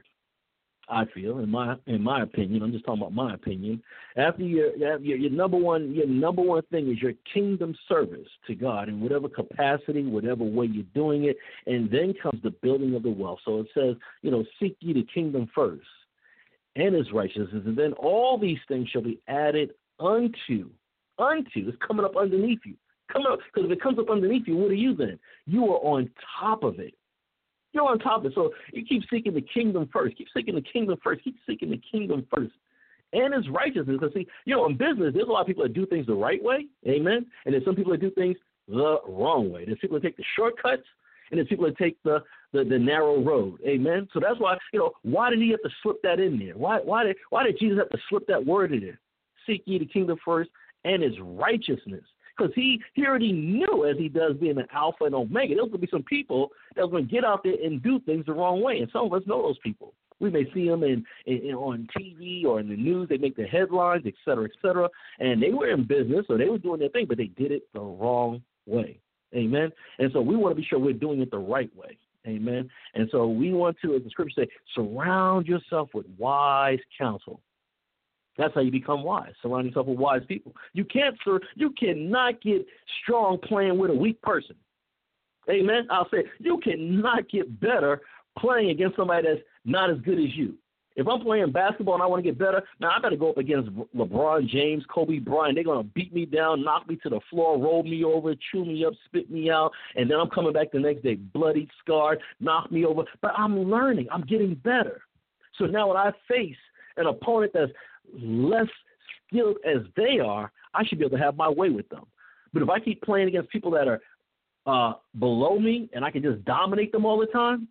I feel, in my opinion, I'm just talking about my opinion, after your number one thing is your kingdom service to God in whatever capacity, whatever way you're doing it, and then comes the building of the wealth. So it says, seek ye the kingdom first and his righteousness, and then all these things shall be added unto. It's coming up underneath you. Because if it comes up underneath you, what are you then? You are on top of it. You're on top of it. So you keep seeking the kingdom first. Keep seeking the kingdom first. Keep seeking the kingdom first. And his righteousness. Because, see, in business, there's a lot of people that do things the right way. Amen. And there's some people that do things the wrong way. There's people that take the shortcuts, and there's people that take the narrow road. Amen. So that's why, why did he have to slip that in there? Why did Jesus have to slip that word in there? Seek ye the kingdom first and his righteousness. Because he already knew, as he does being an Alpha and Omega, there's going to be some people that are going to get out there and do things the wrong way. And some of us know those people. We may see them on TV or in the news. They make the headlines, et cetera, and they were in business, so they were doing their thing, but they did it the wrong way. Amen? And so we want to be sure we're doing it the right way. Amen? And so we want to, as the scripture says, surround yourself with wise counsel. That's how you become wise. Surround yourself with wise people. You cannot get strong playing with a weak person. Amen. I'll say you cannot get better playing against somebody that's not as good as you. If I'm playing basketball and I want to get better, now I better go up against LeBron James, Kobe Bryant. They're going to beat me down, knock me to the floor, roll me over, chew me up, spit me out, and then I'm coming back the next day bloody, scarred, knock me over. But I'm learning. I'm getting better. So now when I face an opponent that's less skilled as they are, I should be able to have my way with them. But if I keep playing against people that are below me and I can just dominate them all the time,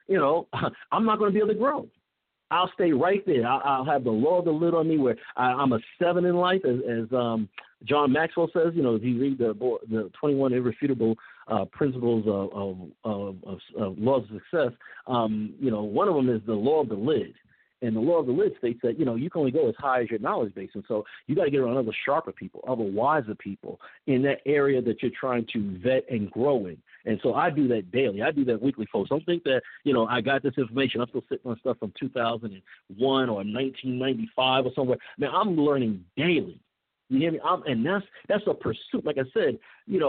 I'm not going to be able to grow. I'll stay right there. I'll have the law of the lid on me where I'm a 7 in life, as John Maxwell says. If you read the 21 irrefutable principles of laws of success, one of them is the law of the lid. And the law of the lid states that, you can only go as high as your knowledge base. And so you got to get around other sharper people, other wiser people in that area that you're trying to vet and grow in. And so I do that daily. I do that weekly, folks. Don't think that, I got this information. I'm still sitting on stuff from 2001 or 1995 or somewhere. Man, I'm learning daily. You hear me? And that's a pursuit. Like I said,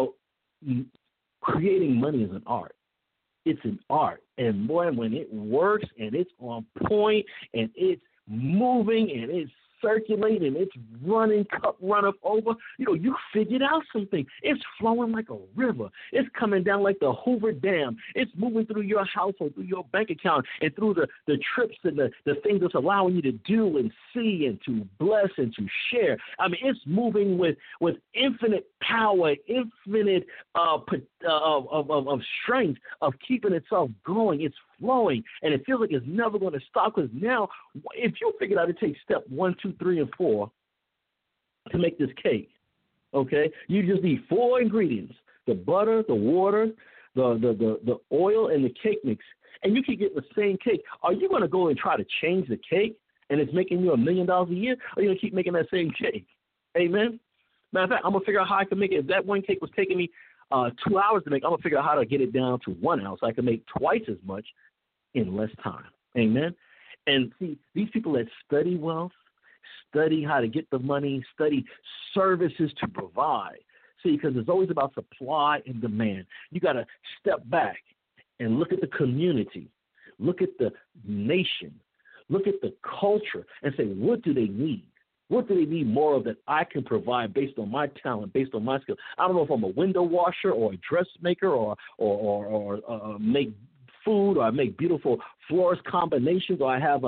creating money is an art. It's an art. And boy, when it works and it's on point and it's moving and it's circulating, it's running, cup runneth over, you figured out something. It's flowing like a river. It's coming down like the Hoover Dam. It's moving through your household, through your bank account, and through the trips and the things that's allowing you to do and see and to bless and to share. I mean, it's moving with infinite power, infinite of strength of keeping itself going. It's flowing, and it feels like it's never going to stop, because now, if you figured out to take step 1, 2, 3, and 4 to make this cake, okay, you just need 4 ingredients: the butter, the water, the oil, and the cake mix, and you keep getting the same cake. Are you going to go and try to change the cake, and it's making you $1 million a year, or are you going to keep making that same cake? Amen? Matter of fact, I'm going to figure out how I can make it. If that one cake was taking me 2 hours to make, I'm going to figure out how to get it down to 1 hour so I can make twice as much in less time. Amen? And see, these people that study wealth, study how to get the money, study services to provide. See, because it's always about supply and demand. You got to step back and look at the community, look at the nation, look at the culture, and say, what do they need? What do they need more of that I can provide based on my talent, based on my skill? I don't know if I'm a window washer or a dressmaker or make food, or I make beautiful florist combinations, or I have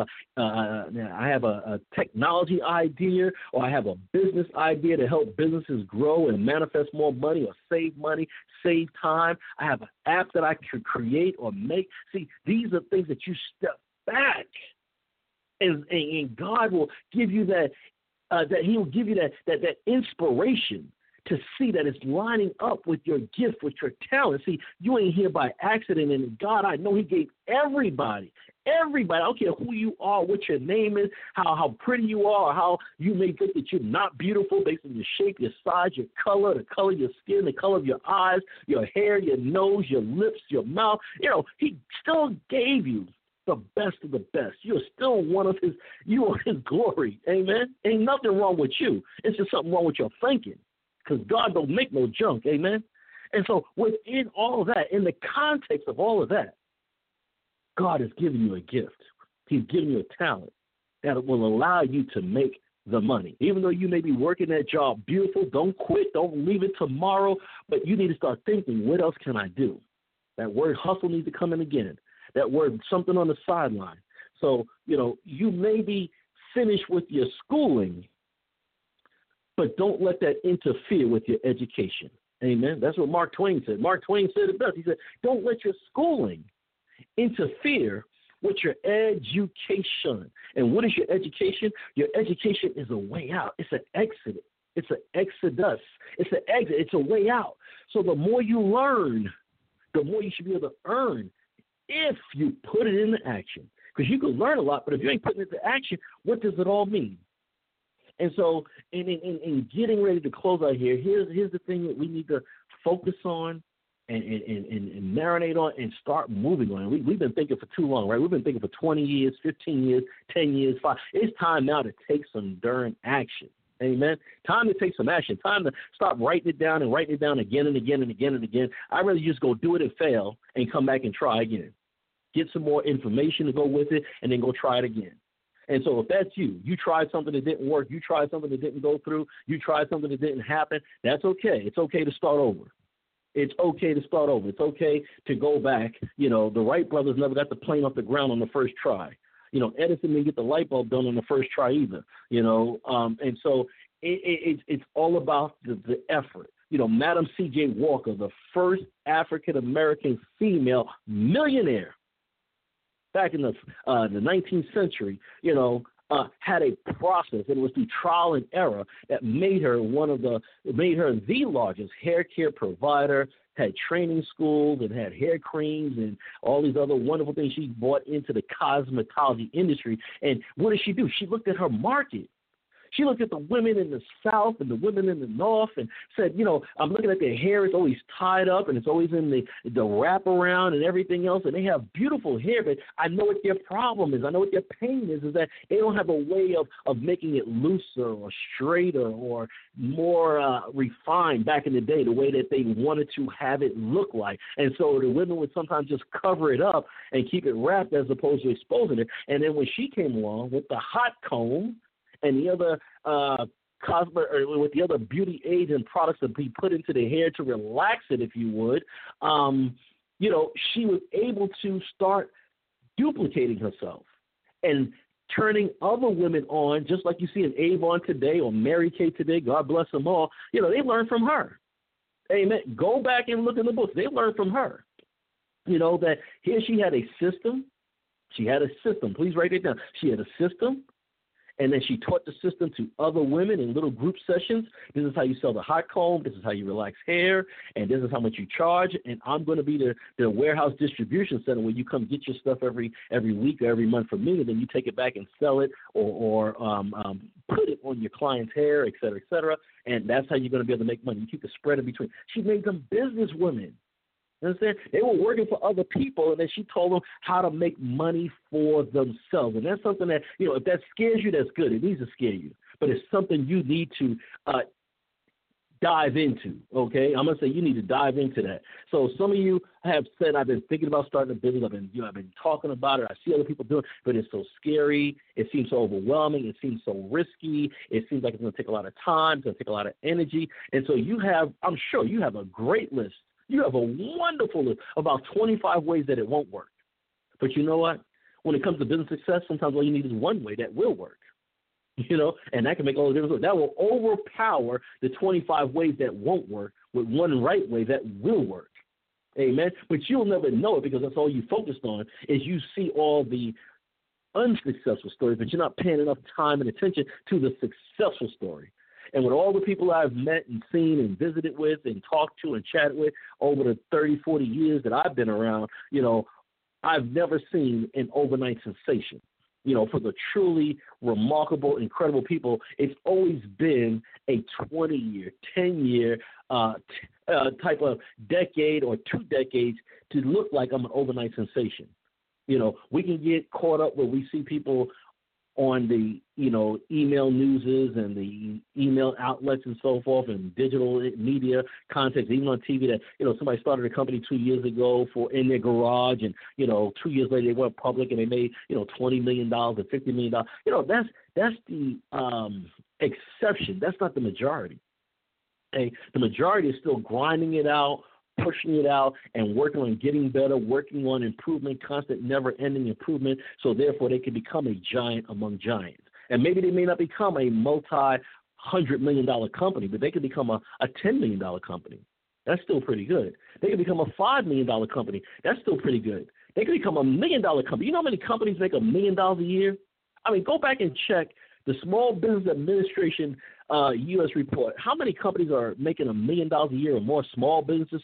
a technology idea, or I have a business idea to help businesses grow and manifest more money or save time. I have an app that I can create or make. See, these are things that you step back, and God will give you that. That He will give you that inspiration to see that it's lining up with your gift, with your talent. See, you ain't here by accident, and God, I know He gave everybody, I don't care who you are, what your name is, how pretty you are, or how you may think that you're not beautiful based on your shape, your size, your color, the color of your skin, the color of your eyes, your hair, your nose, your lips, your mouth. He still gave you the best of the best. You're still you are His glory. Amen? Ain't nothing wrong with you. It's just something wrong with your thinking, because God don't make no junk. Amen? And so within all of that, in the context of all of that, God has given you a gift. He's given you a talent that will allow you to make the money. Even though you may be working that job beautiful, don't quit. Don't leave it tomorrow. But you need to start thinking, what else can I do? That word hustle needs to come in again. That word, something on the sideline. So, you may be finished with your schooling, but don't let that interfere with your education. Amen? That's what Mark Twain said. Mark Twain said it best. He said, don't let your schooling interfere with your education. And what is your education? Your education is a way out. It's an exit. It's an exodus. It's an exit. It's a way out. So the more you learn, the more you should be able to earn, if you put it into action. Because you can learn a lot, but if you ain't putting it into action, what does it all mean? And so in getting ready to close out here, here's the thing that we need to focus on and marinate on and start moving on. We've been thinking for too long, right? We've been thinking for 20 years, 15 years, 10 years, 5. It's time now to take some darn action. Amen. Time to take some action. Time to stop writing it down again and again and again and again. I'd rather just go do it and fail and come back and try again. Get some more information to go with it, and then go try it again. And so if that's you tried something that didn't work, you tried something that didn't go through, you tried something that didn't happen, that's okay. It's okay to start over. It's okay to start over. It's okay to go back. The Wright brothers never got the plane off the ground on the first try. Edison didn't get the light bulb done on the first try either, and so it's all about the effort. Madam C.J. Walker, the first African-American female millionaire back in the 19th century, had a process, and it was through trial and error that made her the largest hair care provider, had training schools and had hair creams and all these other wonderful things she brought into the cosmetology industry. And what did she do? She looked at her market. She looked at the women in the South and the women in the North and said, I'm looking at their hair. It's always tied up and it's always in the wraparound and everything else. And they have beautiful hair, but I know what their problem is. I know what their pain is that they don't have a way of making it looser or straighter or more refined back in the day, the way that they wanted to have it look like. And so the women would sometimes just cover it up and keep it wrapped as opposed to exposing it. And then when she came along with the hot comb, and the other with the other beauty aids and products that be put into the hair to relax it, if you would, she was able to start duplicating herself and turning other women on, just like you see in Avon today or Mary Kay today, God bless them all. They learned from her. Amen. Go back and look in the books. They learned from her. That here she had a system. She had a system. Please write it down. She had a system. And then she taught the system to other women in little group sessions. This is how you sell the hot comb. This is how you relax hair. And this is how much you charge. And I'm going to be the warehouse distribution center where you come get your stuff every week or every month from me. And then you take it back and sell it or put it on your client's hair, et cetera, et cetera. And that's how you're going to be able to make money. You keep the spread in between. She made them business women. You understand? They were working for other people, and then she told them how to make money for themselves. And that's something that, if that scares you, that's good. It needs to scare you. But it's something you need to dive into, okay? I'm going to say you need to dive into that. So some of you have said, I've been thinking about starting a business. I've been talking about it. I see other people doing it, but it's so scary. It seems so overwhelming. It seems so risky. It seems like it's going to take a lot of time. It's going to take a lot of energy. And so I'm sure you have a great list. You have a wonderful list, about 25 ways that it won't work. But you know what? When it comes to business success, sometimes all you need is one way that will work, and that can make all the difference. That will overpower the 25 ways that won't work with one right way that will work. Amen? But you'll never know it because that's all you focused on is you see all the unsuccessful stories, but you're not paying enough time and attention to the successful story. And with all the people I've met and seen and visited with and talked to and chatted with over the 30, 40 years that I've been around, I've never seen an overnight sensation. For the truly remarkable, incredible people, it's always been a 20-year, 10-year type of decade or 2 decades to look like I'm an overnight sensation. We can get caught up where we see people on the, email newses and the email outlets and so forth and digital media context, even on TV that, somebody started a company 2 years ago in their garage and, 2 years later they went public and they made, $20 million and $50 million. That's the exception. That's not the majority. Okay? The majority is still grinding it out, pushing it out and working on getting better, working on improvement, constant, never-ending improvement, so therefore they can become a giant among giants. And maybe they may not become a multi-$100 million company, but they could become a $10 million company. That's still pretty good. They could become a $5 million company. That's still pretty good. They could become a $1 million company. You know how many companies make $1 million a year? Go back and check the Small Business Administration U.S. report. How many companies are making $1 million a year or more? Small businesses.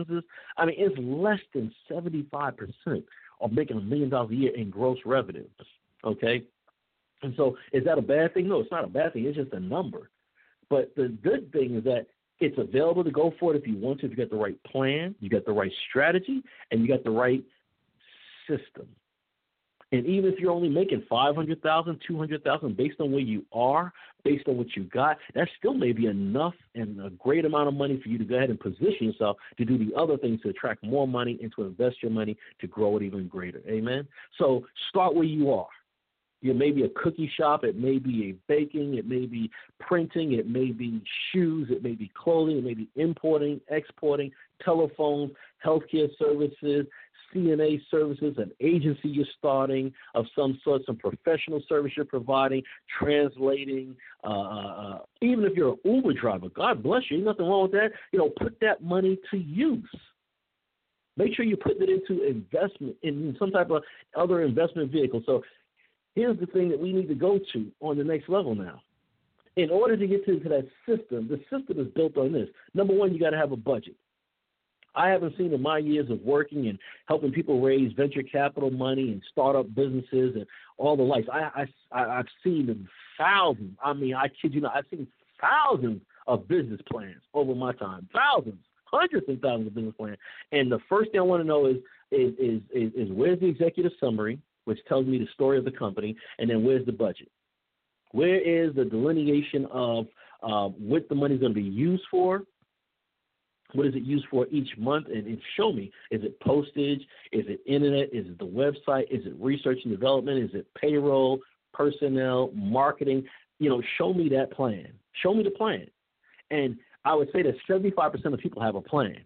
It's less than 75% are making $1 million a year in gross revenue. Okay, and so is that a bad thing? No, it's not a bad thing. It's just a number. But the good thing is that it's available to go for it if you want to. If you got the right plan, you got the right strategy, and you got the right system. And even if you're only making $500,000, $200,000 based on where you are, based on what you got, that still may be enough and a great amount of money for you to go ahead and position yourself to do the other things to attract more money and to invest your money to grow it even greater. Amen? So start where you are. It may be a cookie shop. It may be a baking. It may be printing. It may be shoes. It may be clothing. It may be importing, exporting, telephones, healthcare services, CNA services, an agency you're starting of some sort, some professional service you're providing, translating, even if you're an Uber driver, God bless you, ain't nothing wrong with that. Put that money to use. Make sure you put it into investment in some type of other investment vehicle. So Here's the thing that we need to go to on the next level now. In order to get to that system, the system is built on this. Number one, you got to have a budget. I haven't seen in my years of working and helping people raise venture capital money and startup businesses and all the likes. I've seen thousands. I mean, I kid you not, I've seen thousands of business plans over my time. Thousands, hundreds and thousands of business plans. And the first thing I want to know is where's the executive summary, which tells me the story of the company, and then where's the budget? Where is the delineation of what the money is going to be used for? What is it used for each month? And show me, is it postage? Is it internet? Is it the website? Is it research and development? Is it payroll, personnel, marketing? Show me that plan. Show me the plan. And I would say that 75% of people have a plan.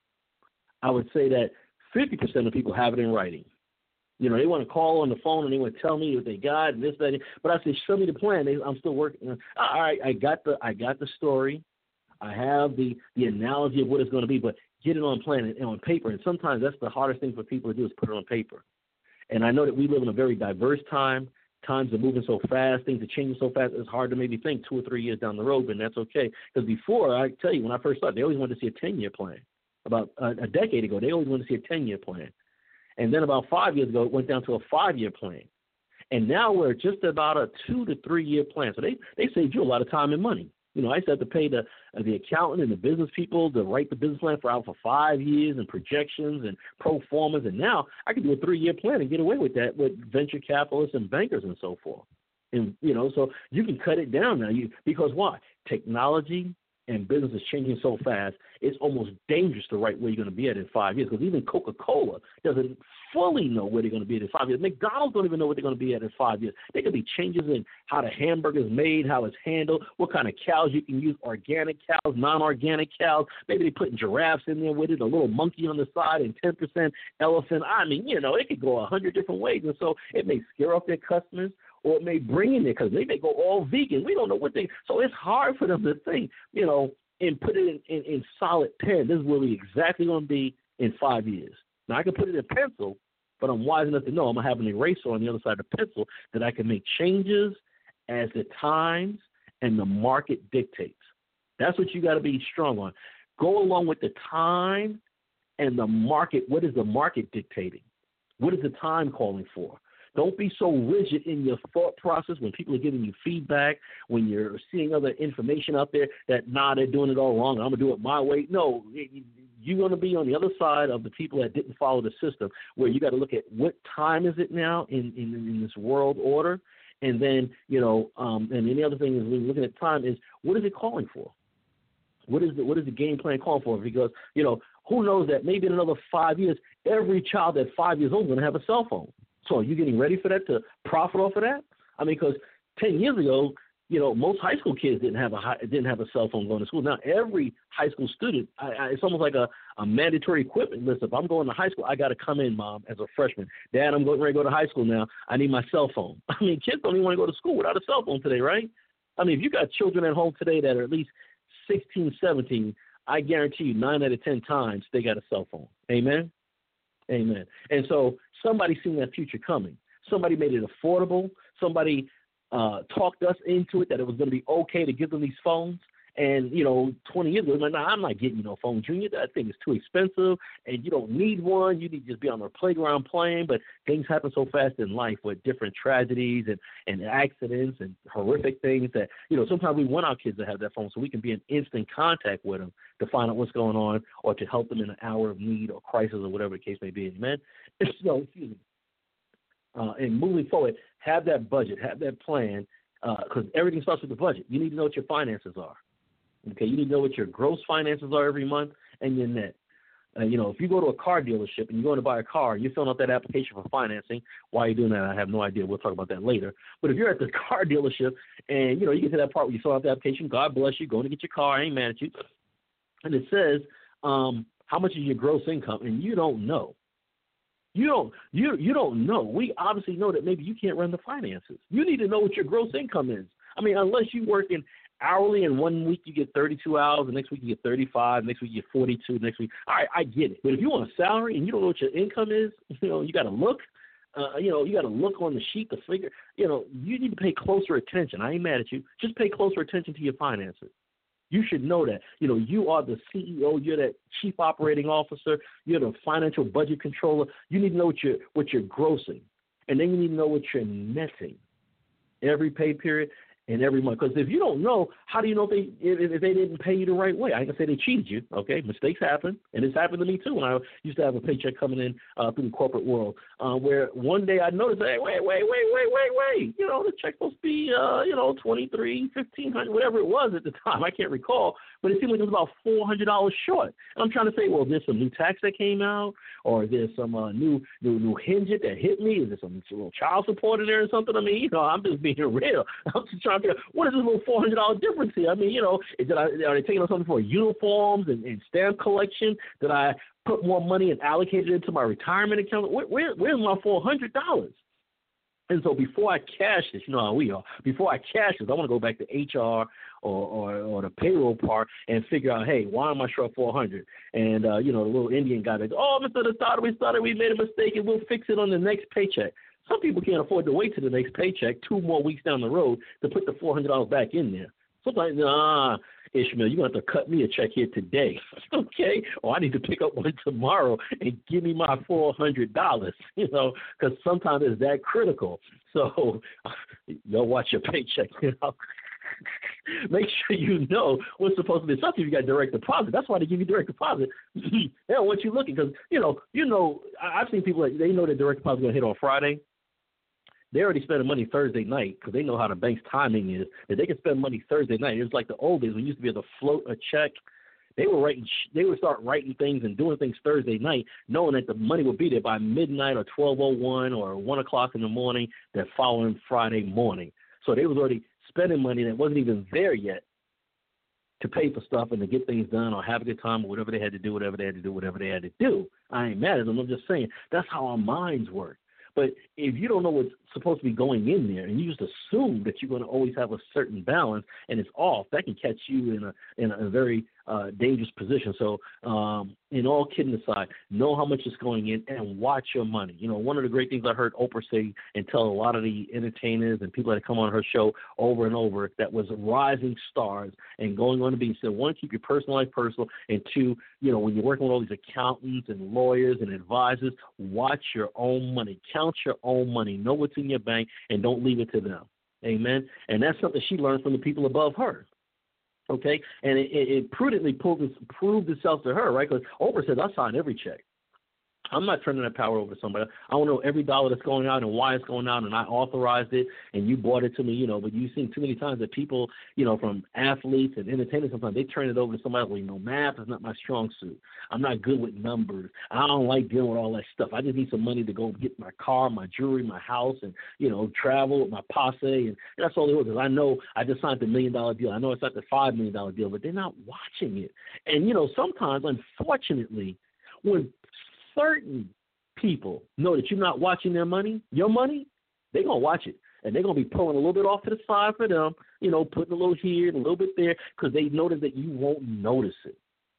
I would say that 50% of people have it in writing. They want to call on the phone and they want to tell me what they got and this, that. But I say, show me the plan. I'm still working. All right, I got the story. I have the analogy of what it's going to be, but get it on plan and on paper. And sometimes that's the hardest thing for people to do is put it on paper. And I know that we live in a very diverse time. Times are moving so fast. Things are changing so fast. It's hard to maybe think 2 or 3 years down the road, but that's okay. Because before, I tell you, when I first started, they always wanted to see a 10-year plan. About a decade ago, they always wanted to see a 10-year plan. And then about 5 years ago, it went down to a 5-year plan. And now we're just about a 2 to 3 year plan. So they saved you a lot of time and money. I used to have to pay the accountant and the business people to write the business plan for 5 years and projections and pro formas. And now I can do a 3-year plan and get away with that with venture capitalists and bankers and so forth. And, so you can cut it down now. Because why? Technology and business is changing so fast, it's almost dangerous to write where you're going to be at in 5 years, because even Coca-Cola doesn't fully know where they're going to be at in 5 years. McDonald's don't even know what they're going to be at in 5 years. There could be changes in how the hamburger is made, how it's handled, what kind of cows you can use, organic cows, non-organic cows. Maybe they're putting giraffes in there with it, a little monkey on the side, and 10% elephant. I mean, it could go 100 different ways, and so it may scare off their customers, or it may bring in there because they may go all vegan. We don't know what so it's hard for them to think, and put it in solid pen. This is where we exactly going to be in 5 years. Now, I can put it in pencil, but I'm wise enough to know I'm going to have an eraser on the other side of the pencil that I can make changes as the times and the market dictates. That's what you got to be strong on. Go along with the time and the market. What is the market dictating? What is the time calling for? Don't be so rigid in your thought process when people are giving you feedback, when you're seeing other information out there that, they're doing it all wrong, I'm going to do it my way. No, you're going to be on the other side of the people that didn't follow the system, where you got to look at what time is it now in this world order. And then, and the other thing is, when you're looking at time, is what is it calling for? What is the game plan calling for? Because, who knows that maybe in another 5 years, every child at 5 years old is going to have a cell phone. So are you getting ready for that, to profit off of that? I mean, because 10 years ago, most high school kids didn't have a cell phone going to school. Now every high school student, it's almost like a mandatory equipment list. If I'm going to high school, I got to come in, Mom, as a freshman. Dad, I'm getting ready to go to high school now. I need my cell phone. I mean, kids don't even want to go to school without a cell phone today, right? I mean, if you got children at home today that are at least 16, 17, I guarantee you 9 out of 10 times they got a cell phone. Amen? Amen. And so somebody seen that future coming. Somebody made it affordable. Somebody talked us into it, that it was going to be okay to give them these phones. And, 20 years ago, I'm not getting you no phone, Junior. That thing is too expensive, and you don't need one. You need to just be on the playground playing. But things happen so fast in life with different tragedies and accidents and horrific things that, sometimes we want our kids to have that phone so we can be in instant contact with them to find out what's going on, or to help them in an hour of need or crisis or whatever the case may be. Amen? Excuse me. And moving forward, have that budget, have that plan, because everything starts with the budget. You need to know what your finances are. Okay, you need to know what your gross finances are every month and your net. If you go to a car dealership and you're going to buy a car, you're filling out that application for financing. Why are you doing that? I have no idea. We'll talk about that later. But if you're at the car dealership and, you get to that part where you fill out the application, God bless you, going to get your car, I ain't mad at you. And it says, how much is your gross income? And you don't know. You don't know. We obviously know that maybe you can't run the finances. You need to know what your gross income is. I mean, unless you work in hourly, and 1 week you get 32 hours, the next week you get 35, next week you get 42, next week. All right, I get it. But if you want a salary and you don't know what your income is, you got to look. You got to look on the sheet to figure. You need to pay closer attention. I ain't mad at you. Just pay closer attention to your finances. You should know that. You are the CEO. You're that chief operating officer. You're the financial budget controller. You need to know what you're grossing, and then you need to know what you're netting every pay period and every month. Because if you don't know, how do you know if they didn't pay you the right way? I ain't gonna say they cheated you. Okay, mistakes happen, and it's happened to me too when I used to have a paycheck coming in through the corporate world, where one day I noticed, hey, wait, the check supposed to be 23, 1,500, whatever it was at the time. I can't recall, but it seemed like it was about $400 short. And I'm trying to say, well, there's some new tax that came out, or there's some new hinge that hit me. Is there some little child support in there or something? I mean, I'm just being real. I'm just trying to figure out, what is this little $400 difference here? I mean, are they taking on something for uniforms and stamp collection? Did I put more money and allocate it into my retirement account? Where's my $400? And so before I cash this, you know how we are, before I cash this, I want to go back to HR or the payroll part and figure out, hey, why am I short $400? And, the little Indian guy that goes, oh, Mr. Destada, we made a mistake and we'll fix it on the next paycheck. Some people can't afford to wait to the next paycheck 2 more weeks down the road to put the $400 back in there. Sometimes, Ishmael, you're going to have to cut me a check here today, okay? Or I need to pick up one tomorrow and give me my $400, because sometimes it's that critical. So you'll watch your paycheck, Make sure you know what's supposed to be. Sometimes you got direct deposit. That's why they give you direct deposit. They don't want you looking because, I've seen people that they know that direct deposit is going to hit on Friday. They already spending money Thursday night because they know how the bank's timing is, that they can spend money Thursday night. It was like the old days when you used to be able to float a check. They would start writing things and doing things Thursday night, knowing that the money would be there by midnight or 12:01 or 1 o'clock in the morning that following Friday morning. So they was already spending money that wasn't even there yet to pay for stuff and to get things done or have a good time or whatever they had to do. I ain't mad at them. I'm just saying that's how our minds work. But if you don't know what's supposed to be going in there and you just assume that you're going to always have a certain balance and it's off, that can catch you in a very dangerous position. So in all kidding aside, know how much is going in and watch your money. One of the great things I heard Oprah say and tell a lot of the entertainers and people that come on her show over and over that was rising stars and going on to be, said, one, keep your personal life personal, and two, when you're working with all these accountants and lawyers and advisors, watch your own money. Count your own money. Know what's in your bank and don't leave it to them. Amen? And that's something she learned from the people above her. Okay, and it prudently proved itself to her, right? Because Oprah says, I sign every check. I'm not turning that power over to somebody. I want to know every dollar that's going out and why it's going out, and I authorized it, and you brought it to me, But you've seen too many times that people, from athletes and entertainers, sometimes they turn it over to somebody. Well, math is not my strong suit. I'm not good with numbers. I don't like dealing with all that stuff. I just need some money to go get my car, my jewelry, my house, and, travel with my posse. And that's all it was. Because I know I just signed the $1 million deal. I know it's not the $5 million deal, but they're not watching it. And, sometimes, unfortunately, when certain people know that you're not watching your money, they're going to watch it. And they're going to be pulling a little bit off to the side for them, putting a little here and a little bit there because they notice that you won't notice it.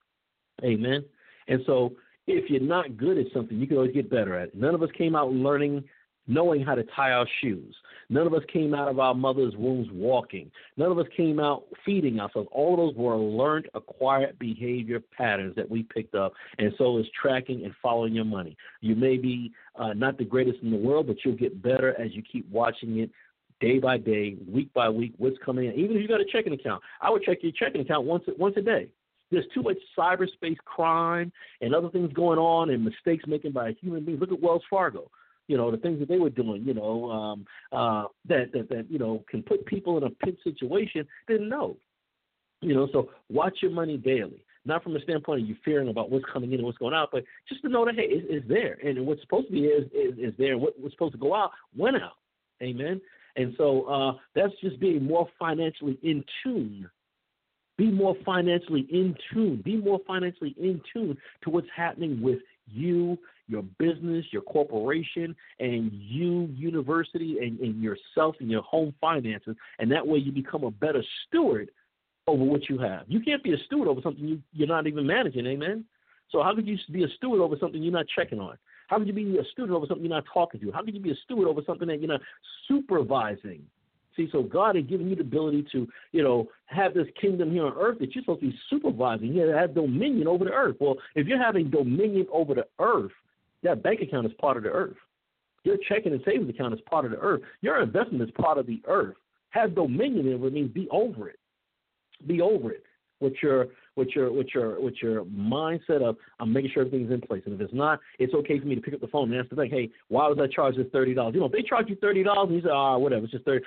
Amen? And so if you're not good at something, you can always get better at it. None of us came out knowing how to tie our shoes. None of us came out of our mother's wombs walking. None of us came out feeding ourselves. All of those were learned, acquired behavior patterns that we picked up, and so is tracking and following your money. You may be not the greatest in the world, but you'll get better as you keep watching it day by day, week by week, what's coming in. Even if you got a checking account, I would check your checking account once a day. There's too much cyberspace crime and other things going on and mistakes making by human beings. Look at Wells Fargo. The things that they were doing, that can put people in a pinch situation, didn't know. So watch your money daily, not from the standpoint of you fearing about what's coming in and what's going out, but just to know that, hey, it's there. And what's supposed to be is there, and what was supposed to go out went out. Amen? And so that's just being more financially in tune. Be more financially in tune. Be more financially in tune to what's happening with you, your business, your corporation, and you, university, and yourself and your home finances. And that way you become a better steward over what you have. You can't be a steward over something you're not even managing, amen? So how could you be a steward over something you're not checking on? How could you be a student over something you're not talking to? How could you be a steward over something that you're not supervising? See, so God has given you the ability to, have this kingdom here on earth that you're supposed to be supervising. You have dominion over the earth. Well, if you're having dominion over the earth, that bank account is part of the earth. Your checking and savings account is part of the earth. Your investment is part of the earth. Have dominion over it means be over it. Be over it. With your mindset of I'm making sure everything's in place. And if it's not, it's okay for me to pick up the phone and ask the bank, hey, why was I charged this $30? If they charge you $30 and you say, whatever, it's just $30.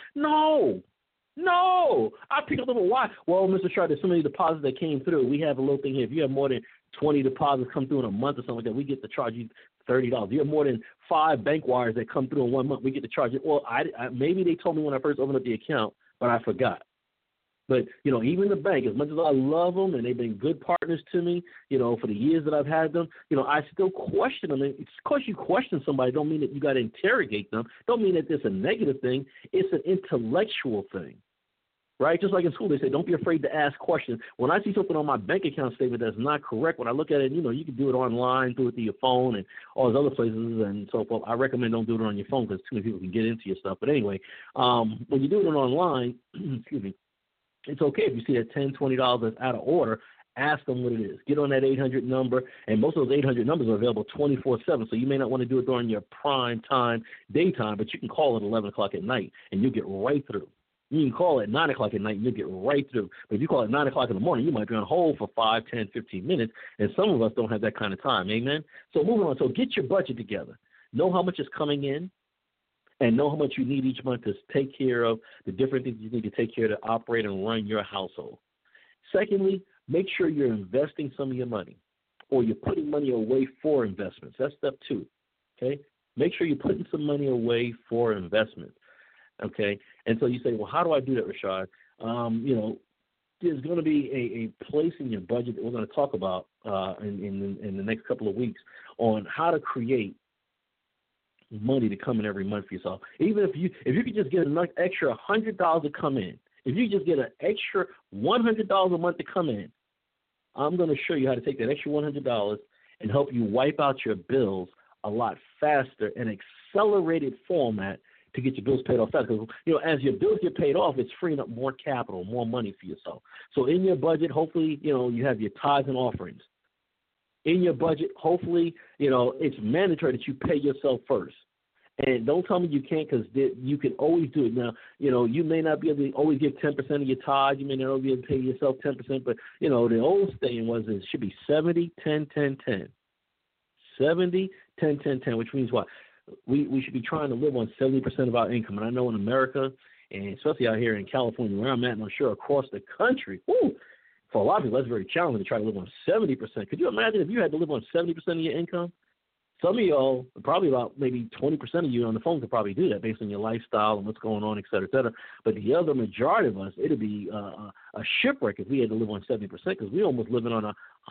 No. I pick up the phone. Why? Well, Mr. Sharp, there's so many deposits that came through. We have a little thing here. If you have more than 20 deposits come through in a month or something like that, we get to charge you $30. If you have more than 5 bank wires that come through in 1 month, we get to charge you. Well, maybe they told me when I first opened up the account, but I forgot. But, even the bank, as much as I love them and they've been good partners to me, for the years that I've had them, I still question them. And it's because you question somebody don't mean that you got to interrogate them. Don't mean that it's a negative thing. It's an intellectual thing, right? Just like in school, they say, don't be afraid to ask questions. When I see something on my bank account statement that's not correct, when I look at it, you can do it online, do it through your phone and all those other places and so forth. I recommend don't do it on your phone because too many people can get into your stuff. But anyway, when you do it online, excuse me, it's okay if you see that $10, $20 that's out of order, ask them what it is. Get on that 800 number, and most of those 800 numbers are available 24/7, so you may not want to do it during your prime time, daytime, but you can call at 11 o'clock at night, and you'll get right through. You can call at 9 o'clock at night, and you'll get right through. But if you call at 9 o'clock in the morning, you might be on hold for 5, 10, 15 minutes, and some of us don't have that kind of time. Amen? So moving on. So get your budget together. Know how much is coming in. And know how much you need each month to take care of the different things you need to take care of to operate and run your household. Secondly, make sure you're investing some of your money or you're putting money away for investments. That's step 2, okay? Make sure you're putting some money away for investment, okay? And so you say, well, how do I do that, Rashad? There's going to be a place in your budget that we're going to talk about in the next couple of weeks on how to create money to come in every month for yourself. Even if you could just get an extra $100 to come in, if you just get an extra $100 a month to come in, I'm going to show you how to take that extra $100 and help you wipe out your bills a lot faster in accelerated format to get your bills paid off faster. Because, as your bills get paid off, it's freeing up more capital, more money for yourself. So in your budget, hopefully, you have your tithes and offerings. In your budget, hopefully, it's mandatory that you pay yourself first. And don't tell me you can't because you can always do it. Now, you may not be able to always give 10% of your tithe. You may not be able to pay yourself 10%. But, the old saying was it should be 70, 10, 10, 10. 70, 10, 10, 10, which means what? We should be trying to live on 70% of our income. And I know in America, and especially out here in California where I'm at, and I'm sure across the country, for a lot of people, that's very challenging to try to live on 70%. Could you imagine if you had to live on 70% of your income? Some of y'all, probably about maybe 20% of you on the phone could probably do that based on your lifestyle and what's going on, et cetera, et cetera. But the other majority of us, it would be a shipwreck if we had to live on 70% because we're almost living on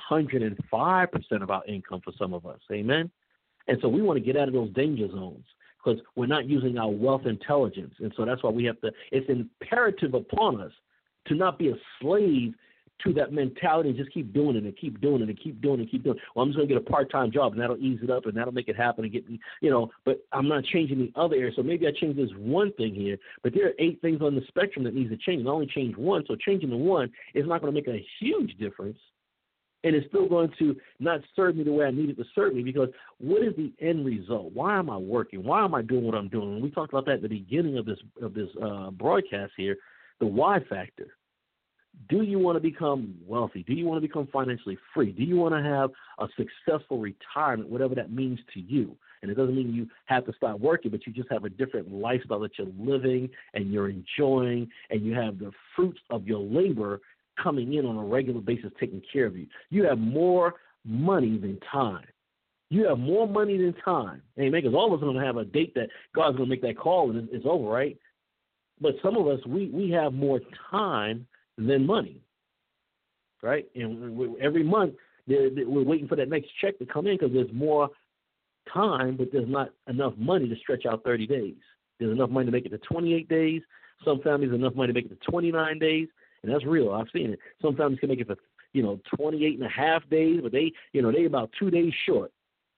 105% of our income for some of us. Amen? And so we want to get out of those danger zones because we're not using our wealth intelligence. And so that's why we have to – it's imperative upon us to not be a slave to that mentality and just keep doing it and keep doing it and keep doing it and keep doing it. Well, I'm just going to get a part-time job and that'll ease it up and that'll make it happen and get me, but I'm not changing the other area. So maybe I change this one thing here, but there are 8 things on the spectrum that needs to change. And I only change one, so changing the one is not going to make a huge difference. And it's still going to not serve me the way I need it to serve me because what is the end result? Why am I working? Why am I doing what I'm doing? And we talked about that at the beginning of this broadcast here, the why factor. Do you want to become wealthy? Do you want to become financially free? Do you want to have a successful retirement, whatever that means to you? And it doesn't mean you have to stop working, but you just have a different lifestyle that you're living and you're enjoying, and you have the fruits of your labor coming in on a regular basis taking care of you. You have more money than time. You have more money than time. Amen, because all of us are going to have a date that God's going to make that call and it's over, right? But some of us, we have more time than money, right? And every month we're waiting for that next check to come in because there's more time, but there's not enough money to stretch out 30 days. There's enough money to make it to 28 days. Some families have enough money to make it to 29 days, and that's real. I've seen it. Some families can make it for 28 and a half days, but they about 2 days short.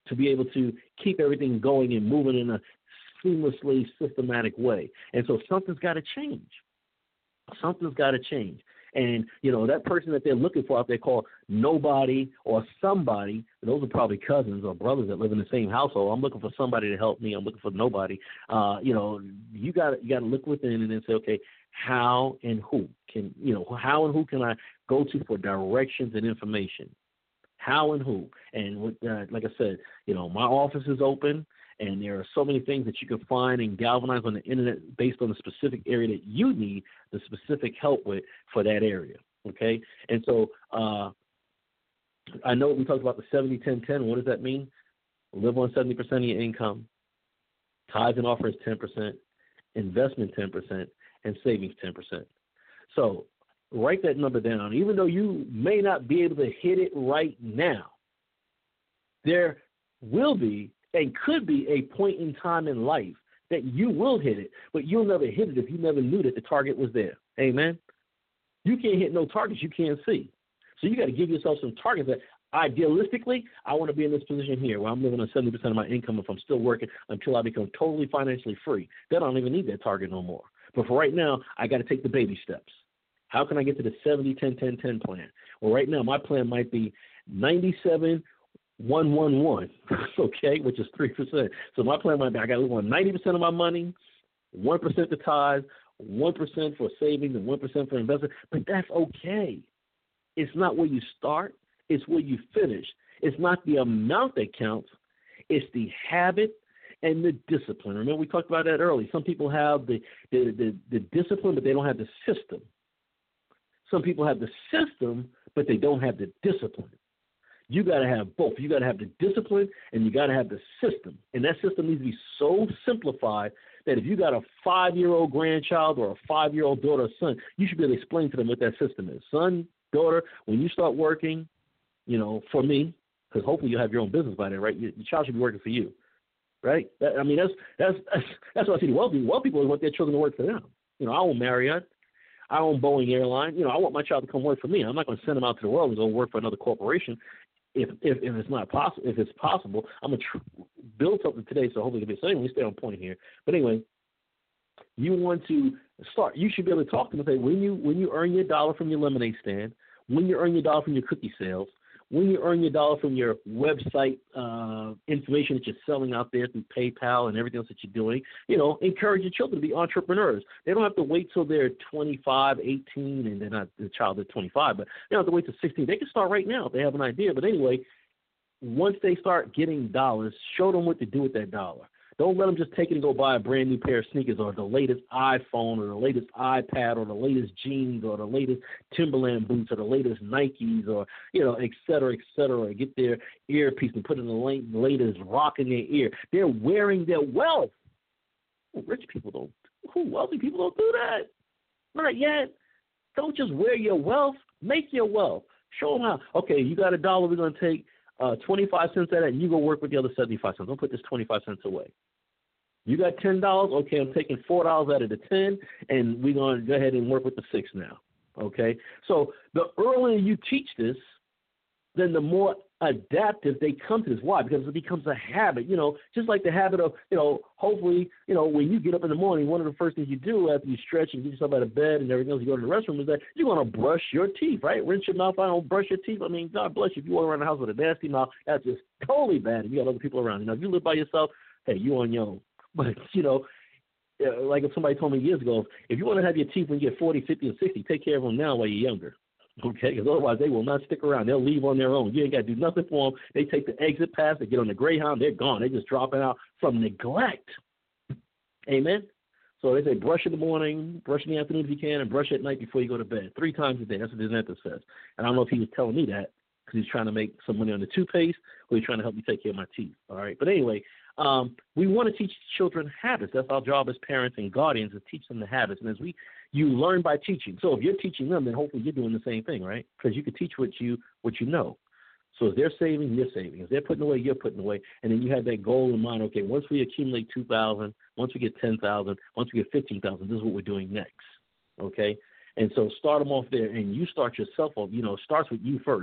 to be able to keep everything going and moving in a seamlessly systematic way. And so something's got to change. Something's got to change. And, that person that they're looking for out there called nobody or somebody, those are probably cousins or brothers that live in the same household. I'm looking for somebody to help me. I'm looking for nobody. You got to look within and then say, okay, how and who can I go to for directions and information? How and who? And like I said, my office is open. And there are so many things that you can find and galvanize on the internet based on the specific area that you need the specific help with for that area, okay? And so I know we talked about the 70-10-10. What does that mean? Live on 70% of your income. Tithes and offers 10%. Investment 10%. And savings 10%. So write that number down. Even though you may not be able to hit it right now, there will be and could be a point in time in life that you will hit it, but you'll never hit it if you never knew that the target was there. Amen? You can't hit no targets you can't see. So you got to give yourself some targets that, idealistically, I want to be in this position here where I'm living on 70% of my income if I'm still working until I become totally financially free. Then I don't even need that target no more. But for right now, I got to take the baby steps. How can I get to the 70-10-10-10 plan? Well, right now, my plan might be 97-1-1-1, okay, which is 3%. So my plan might be I got to live on 90% of my money, 1% to tithes, 1% for savings, and 1% for investment. But that's okay. It's not where you start. It's where you finish. It's not the amount that counts. It's the habit and the discipline. Remember, we talked about that earlier. Some people have the discipline, but they don't have the system. Some people have the system, but they don't have the discipline. You got to have both. You got to have the discipline, and you got to have the system. And that system needs to be so simplified that if you got a 5-year-old grandchild or a 5-year-old daughter or son, you should be able to explain to them what that system is. Son, daughter, when you start working, for me, because hopefully you'll have your own business by then, right? Your child should be working for you, right? That's what I see. Well, people want their children to work for them. I own Marriott. I own Boeing Airlines. I want my child to come work for me. I'm not going to send them out to the world and go work for another corporation. If it's not possible, if it's possible, I'm going to build something today. So hopefully it'll be. So anyway, we stay on point here. But anyway, you want to start. You should be able to talk to them and say, when you earn your dollar from your lemonade stand, when you earn your dollar from your cookie sales, when you earn your dollar from your website information that you're selling out there through PayPal and everything else that you're doing, encourage your children to be entrepreneurs. They don't have to wait till they're 25, 18, and they're not the child at 25, but they don't have to wait till 16. They can start right now if they have an idea. But anyway, once they start getting dollars, show them what to do with that dollar. Don't let them just take it and go buy a brand new pair of sneakers or the latest iPhone or the latest iPad or the latest jeans or the latest Timberland boots or the latest Nikes or, et cetera, get their earpiece and put in the latest rock in their ear. They're wearing their wealth. Well, wealthy people don't do that. Not yet. Don't just wear your wealth. Make your wealth. Show them how. Okay, you got $1. We're going to take 25 cents out of it, and you go work with the other 75 cents. Don't put this 25 cents away. You got $10. Okay, I'm taking $4 out of the 10, and we're going to go ahead and work with the 6 now. Okay? So the earlier you teach this, then the more adaptive they come to this. Why? Because it becomes a habit, just like the habit of, hopefully, when you get up in the morning, one of the first things you do after you stretch and get yourself out of bed and everything else, you go to the restroom, is that you're going to brush your teeth, right? Rinse your mouth out, don't brush your teeth. I mean, God bless you. If you walk around the house with a nasty mouth, that's just totally bad. And you got other people around. If you live by yourself, hey, you on your own. But, like if somebody told me years ago, if you want to have your teeth when you get 40, 50, or 60, take care of them now while you're younger. Okay, because otherwise they will not stick around. They'll leave on their own. You ain't got to do nothing for them. They take the exit pass. They get on the Greyhound. They're gone. They're just dropping out from neglect. Amen? So they say brush in the morning, brush in the afternoon if you can, and brush at night before you go to bed. 3 times a day. That's what the dentist says. And I don't know if he was telling me that because he's trying to make some money on the toothpaste or he's trying to help me take care of my teeth. All right? But anyway, we want to teach children habits. That's our job as parents and guardians, is teach them the habits. And you learn by teaching. So if you're teaching them, then hopefully you're doing the same thing, right? Because you can teach what you know. So if they're saving, you're saving. If they're putting away, you're putting away. And then you have that goal in mind. Okay, once we accumulate 2,000, once we get 10,000, once we get 15,000, this is what we're doing next. Okay, and so start them off there, and you start yourself off. It starts with you first.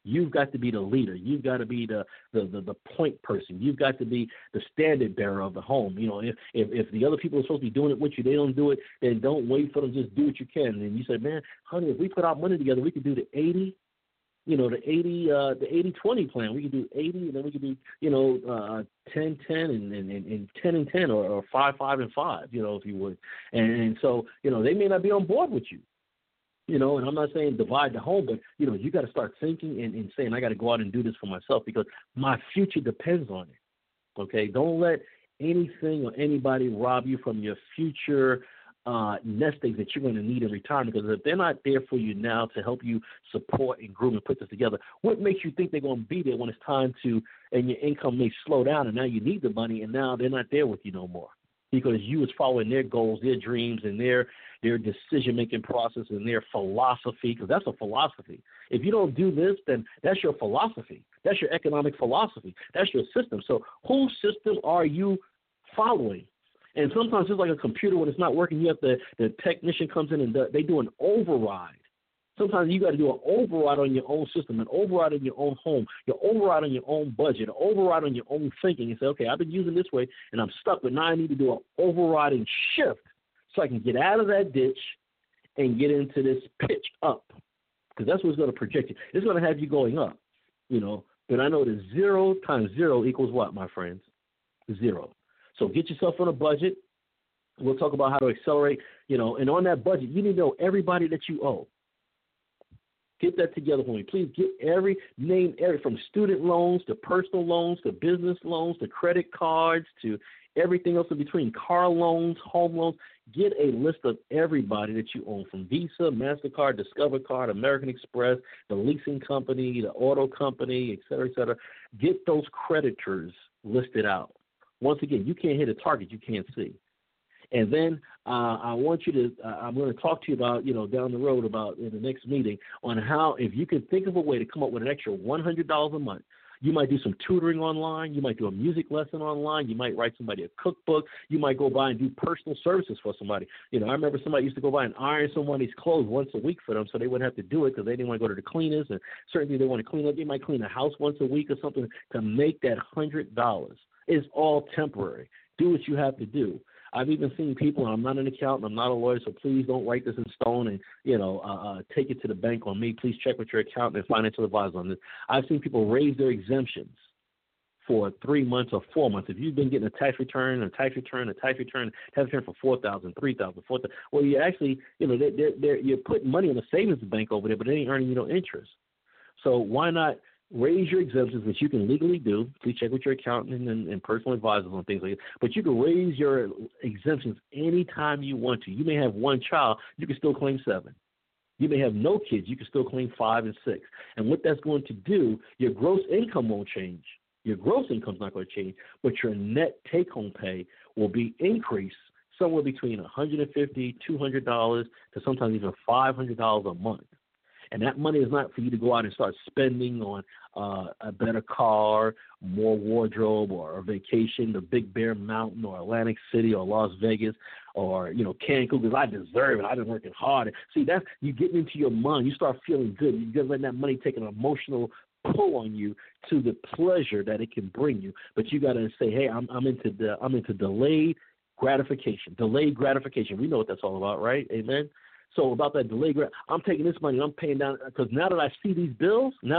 You've got to be the leader. You've got to be the point person. You've got to be the standard bearer of the home. You know, if the other people are supposed to be doing it with you, they don't do it, then don't wait for them. Just do what you can. And you say, man, honey, if we put our money together, we could do the 80. You know, the 80-20 plan. We could do 80, and then we could do, 10-10 and 10-10 or 5-5-5, if you would. And so, they may not be on board with you, and I'm not saying divide the home, but, you got to start thinking and saying, I got to go out and do this for myself because my future depends on it, okay? Don't let anything or anybody rob you from your future nest eggs that you're going to need in retirement, because if they're not there for you now to help you support and groom and put this together, what makes you think they're going to be there when it's time to, and your income may slow down and now you need the money and now they're not there with you no more because you was following their goals, their dreams, and their decision-making process and their philosophy, because that's a philosophy. If you don't do this, then that's your philosophy. That's your economic philosophy. That's your system. So whose system are you following? And sometimes it's like a computer when it's not working. You have the technician comes in and they do an override. Sometimes you got to do an override on your own system, an override on your own home, your override on your own budget, an override on your own thinking, and say, okay, I've been using this way and I'm stuck, but now I need to do an overriding shift so I can get out of that ditch and get into this pitch up, because that's what's going to project you. It's going to have you going up, But I know that 0 times 0 equals what, my friends? 0. So get yourself on a budget. We'll talk about how to accelerate, and on that budget, you need to know everybody that you owe. Get that together for me. Please get name from student loans to personal loans to business loans to credit cards to everything else in between, car loans, home loans. Get a list of everybody that you own, from Visa, MasterCard, Discover Card, American Express, the leasing company, the auto company, et cetera, et cetera. Get those creditors listed out. Once again, you can't hit a target you can't see. And then I want you to I'm going to talk to you about, down the road about in the next meeting on how, if you can think of a way to come up with an extra $100 a month. You might do some tutoring online. You might do a music lesson online. You might write somebody a cookbook. You might go by and do personal services for somebody. I remember somebody used to go by and iron somebody's clothes once a week for them so they wouldn't have to do it because they didn't want to go to the cleaners. And certainly they want to clean up. They might clean a house once a week or something to make that $100. It's all temporary. Do what you have to do. I've even seen people, and I'm not an accountant, I'm not a lawyer, so please don't write this in stone and, take it to the bank on me. Please check with your accountant and financial advisor on this. I've seen people raise their exemptions for 3 months or 4 months. If you've been getting a tax return for $4,000, $3,000, $4,000, well, you actually, you're putting money in a savings bank over there, but they ain't earning you no interest. So why not raise your exemptions, which you can legally do. Please check with your accountant and personal advisors on things like that. But you can raise your exemptions anytime you want to. You may have one child, you can still claim 7. You may have no kids, you can still claim 5 and 6. And what that's going to do, your gross income won't change. Your gross income's not going to change, but your net take-home pay will be increased somewhere between $150, $200 to sometimes even $500 a month. And that money is not for you to go out and start spending on a better car, more wardrobe, or a vacation to Big Bear Mountain or Atlantic City or Las Vegas or, Cancun, because I deserve it. I've been working hard. See, that's you get into your mind. You start feeling good. You just let that money take an emotional pull on you to the pleasure that it can bring you. But you got to say, hey, I'm into delayed gratification. Delayed gratification. We know what that's all about, right? Amen. So about that delayed, I'm taking this money and I'm paying down, because now that I see these bills, now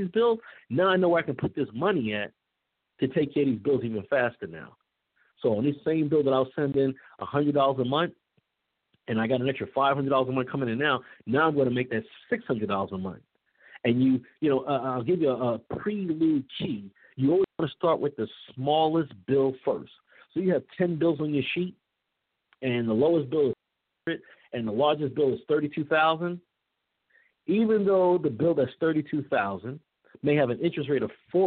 I know where I can put this money at to take care of these bills even faster now. So on this same bill that I'll send in $100 a month, and I got an extra $500 a month coming in now I'm going to make that $600 a month. And I'll give you a prelude key. You always want to start with the smallest bill first. So you have 10 bills on your sheet, and the lowest bill is 100, and the largest bill is $32,000, even though the bill that's $32,000 may have an interest rate of 4%,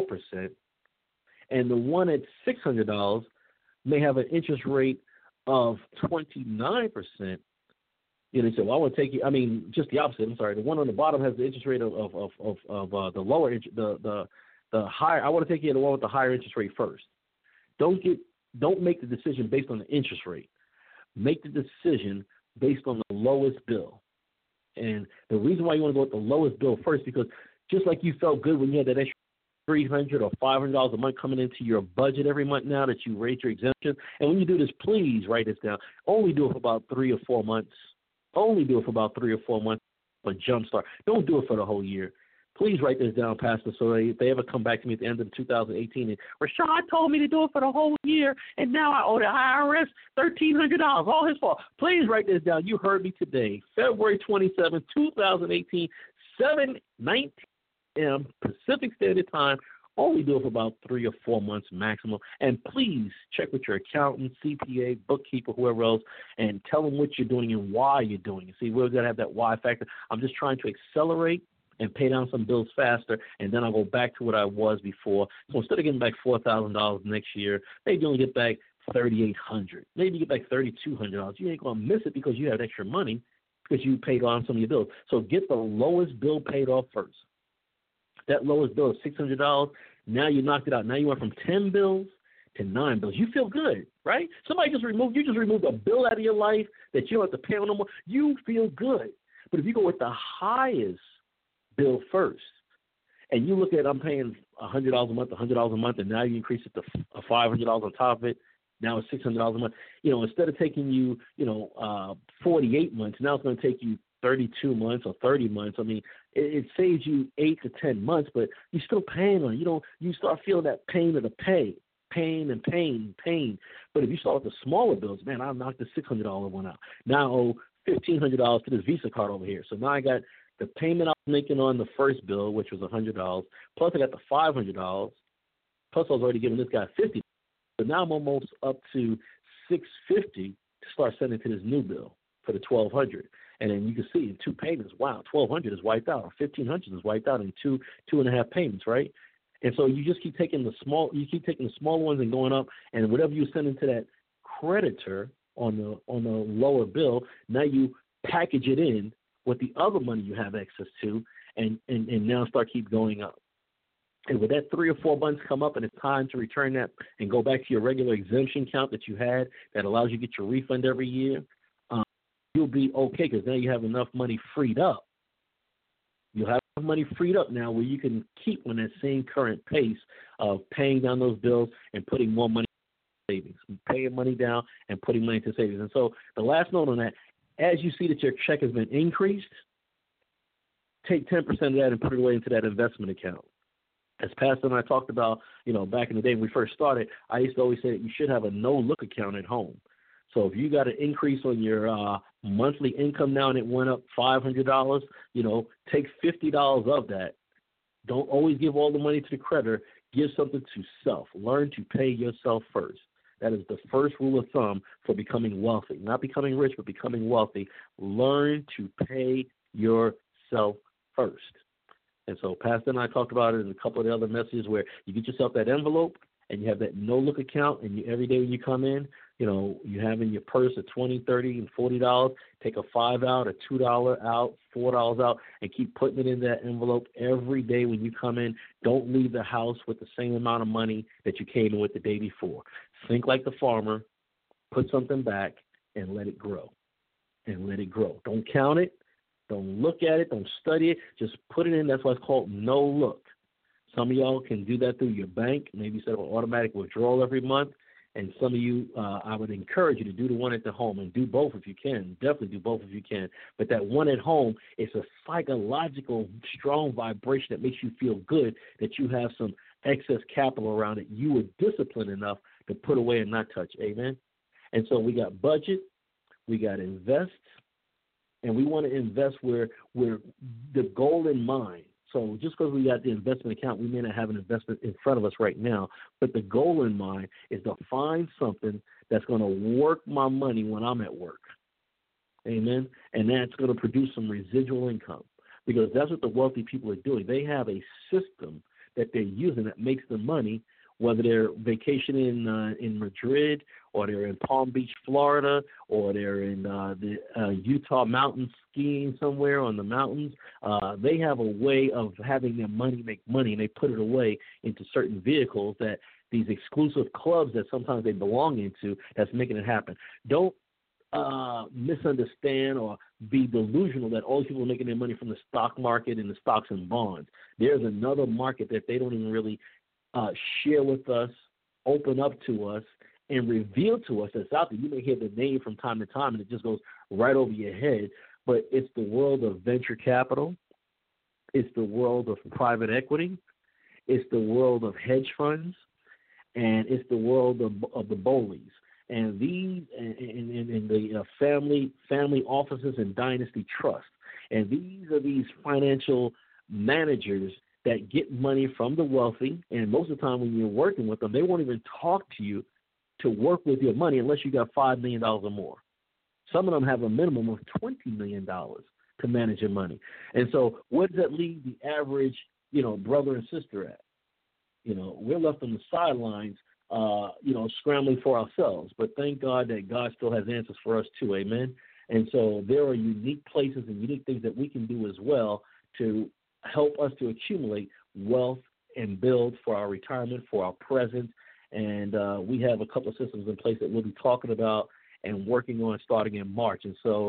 and the one at $600 may have an interest rate of 29%. They say, well, I want to take you. I mean, just the opposite. I'm sorry. The one on the bottom has the interest rate of the lower, the higher. I want to take you to the one with the higher interest rate first. Don't make the decision based on the interest rate. Make the decision based on the lowest bill. And the reason why you want to go with the lowest bill first, because Just like you felt good when you had that extra $300 or $500 a month coming into your budget every month now that you raise your exemption. And when you do this, please write this down. Only do it for about 3 or 4 months. Only do it for about 3 or 4 months for Jumpstart. Don't do it for the whole year. Please write this down, Pastor, so if they ever come back to me at the end of 2018 and Rashad told me to do it for the whole year, and now I owe the IRS $1,300, all his fault. Please write this down. You heard me today, February 27, 2018, 7:19 a.m. Pacific Standard Time. Only do it for about 3 or 4 months maximum. And please check with your accountant, CPA, bookkeeper, whoever else, and tell them what you're doing and why you're doing it. See, we're going to have that why factor. I'm just trying to accelerate and pay down some bills faster, and then I'll go back to what I was before. So instead of getting back $4,000 next year, maybe you only get back $3,800. Maybe you get back $3,200. You ain't going to miss it because you have extra money because you paid on some of your bills. So get the lowest bill paid off first. That lowest bill is $600. Now you knocked it out. Now you went from 10 bills to 9 bills. You feel good, right? You just removed a bill out of your life that you don't have to pay on no more. You feel good. But if you go with the highest bill first, and you look at, I'm paying $100 a month, and now you increase it to $500 on top of it. Now it's $600 a month. Instead of taking you, 48 months, now it's going to take you 32 months or 30 months. I mean, it saves you 8 to 10 months, but you're still paying on it. You start feeling that pain of the pain. But if you start with the smaller bills, man, I knocked the $600 one out. Now I owe $1,500 to this Visa card over here. So now I got the payment I was making on the first bill, which was $100, plus I got the $500, plus I was already giving this guy $50. So now I'm almost up to $650 to start sending to this new bill for the $1,200. And then you can see in 2 payments, wow, $1,200 is wiped out, or $1,500 is wiped out in two and a half payments, right? And so you just keep taking the small ones and going up, and whatever you send into that creditor on the lower bill, now you package it in with the other money you have access to, and now keep going up. And with that 3 or 4 months come up and it's time to return that and go back to your regular exemption count that you had that allows you to get your refund every year, you'll be okay because now you have enough money freed up. You'll have enough money freed up now where you can keep on that same current pace of paying down those bills and putting more money into savings, paying money down and putting money into savings. And so the last note on that, as you see that your check has been increased, take 10% of that and put it away into that investment account. As Pastor and I talked about, back in the day when we first started, I used to always say that you should have a no-look account at home. So if you got an increase on your monthly income now and it went up $500, take $50 of that. Don't always give all the money to the creditor. Give something to self. Learn to pay yourself first. That is the first rule of thumb for becoming wealthy. Not becoming rich, but becoming wealthy. Learn to pay yourself first. And so Pastor and I talked about it in a couple of the other messages where you get yourself that envelope and you have that no-look account, and every day when you come in, you have in your purse a $20, $30, and $40. Take a $5 out, a $2 out, $4 out, and keep putting it in that envelope every day when you come in. Don't leave the house with the same amount of money that you came in with the day before. Think like the farmer. Put something back and let it grow. Don't count it. Don't look at it. Don't study it. Just put it in. That's why it's called no look. Some of y'all can do that through your bank. Maybe set up an automatic withdrawal every month. And some of you, I would encourage you to do the one at the home and do both if you can. Definitely do both if you can. But that one at home is a psychological, strong vibration that makes you feel good that you have some excess capital around it. You were disciplined enough to put away and not touch. Amen? And so we got budget, we got invest, and we want to invest where the goal in mind. So just because we got the investment account, we may not have an investment in front of us right now, but the goal in mind is to find something that's going to work my money when I'm at work. Amen? And that's going to produce some residual income because that's what the wealthy people are doing. They have a system that they're using that makes them money, whether they're vacationing in Madrid or they're in Palm Beach, Florida, or they're in the Utah mountains skiing somewhere on the mountains. They have a way of having their money make money, and they put it away into certain vehicles that these exclusive clubs that sometimes they belong into that's making it happen. Don't misunderstand or be delusional that all these people are making their money from the stock market and the stocks and bonds. There's another market that they don't even really share with us, open up to us, and reveal to us that's out there. You may hear the name from time to time, and it just goes right over your head, but it's the world of venture capital. It's the world of private equity. It's the world of hedge funds, and it's the world of the BOLIs. And these and the family offices and dynasty trust. And these are these financial managers that get money from the wealthy. And most of the time when you're working with them, they won't even talk to you to work with your money unless you got $5 million or more. Some of them have a minimum of $20 million to manage your money. And so where does that leave the average, brother and sister at? We're left on the sidelines, scrambling for ourselves. But thank God that God still has answers for us too, amen? And so there are unique places and unique things that we can do as well to help us to accumulate wealth and build for our retirement, for our present. And we have a couple of systems in place that we'll be talking about and working on starting in March. And so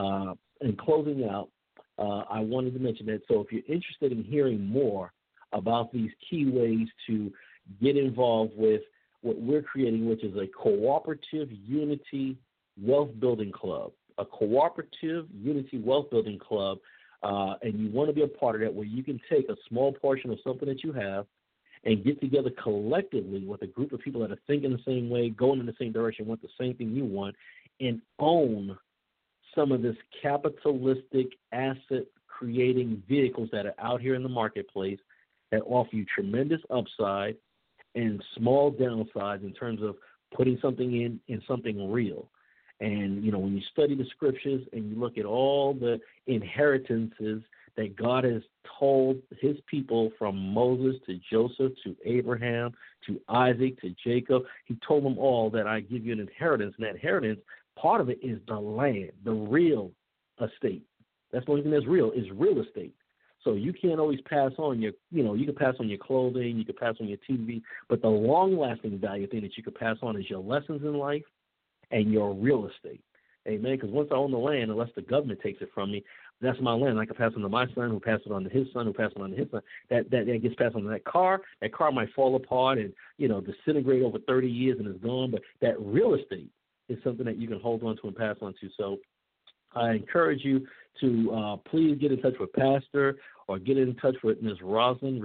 in closing out, I wanted to mention that. So if you're interested in hearing more about these key ways to get involved with what we're creating, which is a cooperative unity wealth building club, a cooperative unity wealth building club, and you want to be a part of that, where you can take a small portion of something that you have and get together collectively with a group of people that are thinking the same way, going in the same direction, want the same thing you want, and own some of this capitalistic asset creating vehicles that are out here in the marketplace that offer you tremendous upside and small downsides in terms of putting something in something real. And, when you study the scriptures and you look at all the inheritances that God has told his people, from Moses to Joseph to Abraham to Isaac to Jacob, he told them all that I give you an inheritance. And that inheritance, part of it is the land, the real estate. That's the only thing that's real, is real estate. So you can't always pass on you can pass on your clothing, you can pass on your TV, but the long-lasting value thing that you can pass on is your lessons in life and your real estate. Amen? Because once I own the land, unless the government takes it from me, that's my land. I can pass it on to my son, who passes it on to his son, who passes it on to his son. That gets passed on to that car. That car might fall apart and, disintegrate over 30 years and is gone, but that real estate is something that you can hold on to and pass on to. So I encourage you to please get in touch with Pastor, or get in touch with Ms. Rosalind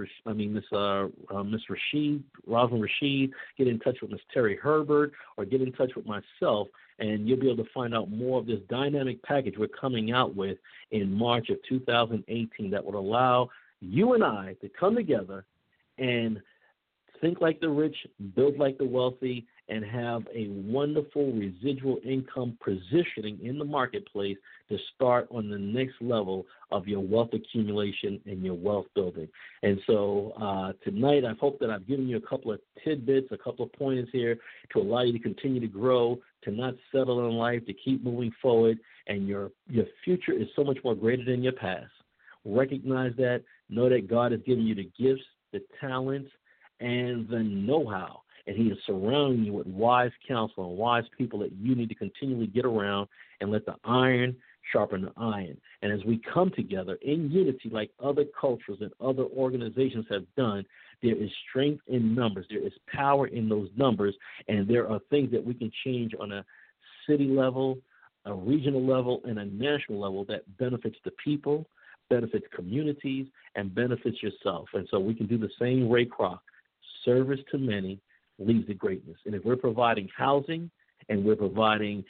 Rashid. Get in touch with Ms. Terry Herbert, or get in touch with myself, and you'll be able to find out more of this dynamic package we're coming out with in March of 2018 that would allow you and I to come together and think like the rich, build like the wealthy, and have a wonderful residual income positioning in the marketplace to start on the next level of your wealth accumulation and your wealth building. And so tonight, I hope that I've given you a couple of tidbits, a couple of pointers here to allow you to continue to grow, to not settle in life, to keep moving forward, and your future is so much more greater than your past. Recognize that. Know that God has given you the gifts, the talents, and the know-how. And he is surrounding you with wise counsel and wise people that you need to continually get around and let the iron sharpen the iron. And as we come together in unity like other cultures and other organizations have done, there is strength in numbers. There is power in those numbers, and there are things that we can change on a city level, a regional level, and a national level that benefits the people, benefits communities, and benefits yourself. And so we can do the same Ray Kroc, service to many leads to greatness. And if we're providing housing and we're providing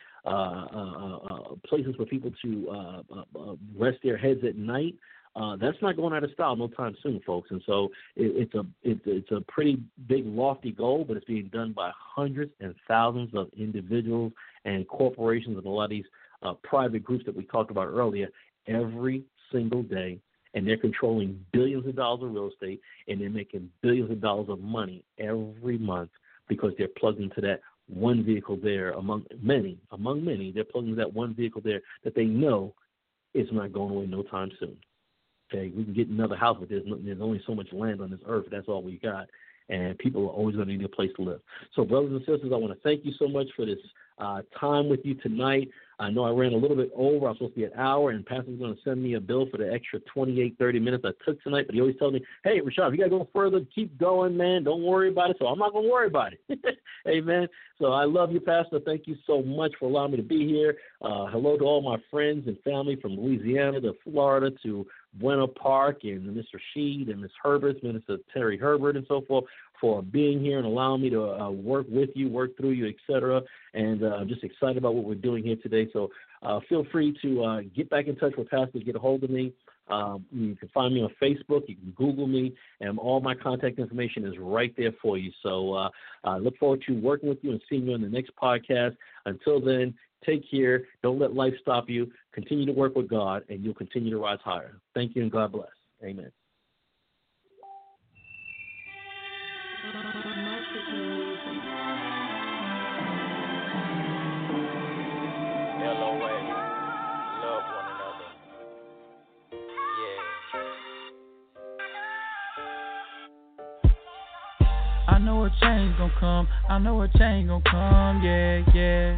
places for people to rest their heads at night, that's not going out of style no time soon, folks. And so it's a pretty big, lofty goal, but it's being done by hundreds and thousands of individuals and corporations and a lot of these private groups that we talked about earlier every single day. And they're controlling billions of dollars of real estate, and they're making billions of dollars of money every month because they're plugged into that one vehicle there among many. They're plugged into that one vehicle there that they know is not going away no time soon. Okay, we can get another house, but there's only so much land on this earth. That's all we got, and people are always going to need a place to live. So, brothers and sisters, I want to thank you so much for this time with you tonight. I know I ran a little bit over. I was supposed to be an hour, and Pastor's going to send me a bill for the extra 28, 30 minutes I took tonight. But he always tells me, hey, Rashad, if you got to go further, keep going, man. Don't worry about it. So I'm not going to worry about it. Amen. So I love you, Pastor. Thank you so much for allowing me to be here. Hello to all my friends and family from Louisiana to Florida to Buena Park and Mr. Sheed and Ms. Herbert, Minister Terry Herbert and so forth, for being here and allowing me to work with you, work through you, etc. And I'm just excited about what we're doing here today. So feel free to get back in touch with Pastor, get a hold of me. You can find me on Facebook. You can Google me, and all my contact information is right there for you. So I look forward to working with you and seeing you on the next podcast. Until then, take care. Don't let life stop you. Continue to work with God, and you'll continue to rise higher. Thank you, and God bless. Amen.
LOA, love one another. Yeah.
I know a change gon' come. I know a change gon' come. Yeah, yeah.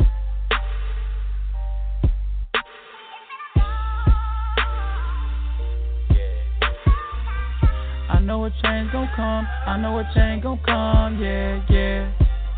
I know a change gon' come. I know a change gon' come. Yeah, yeah.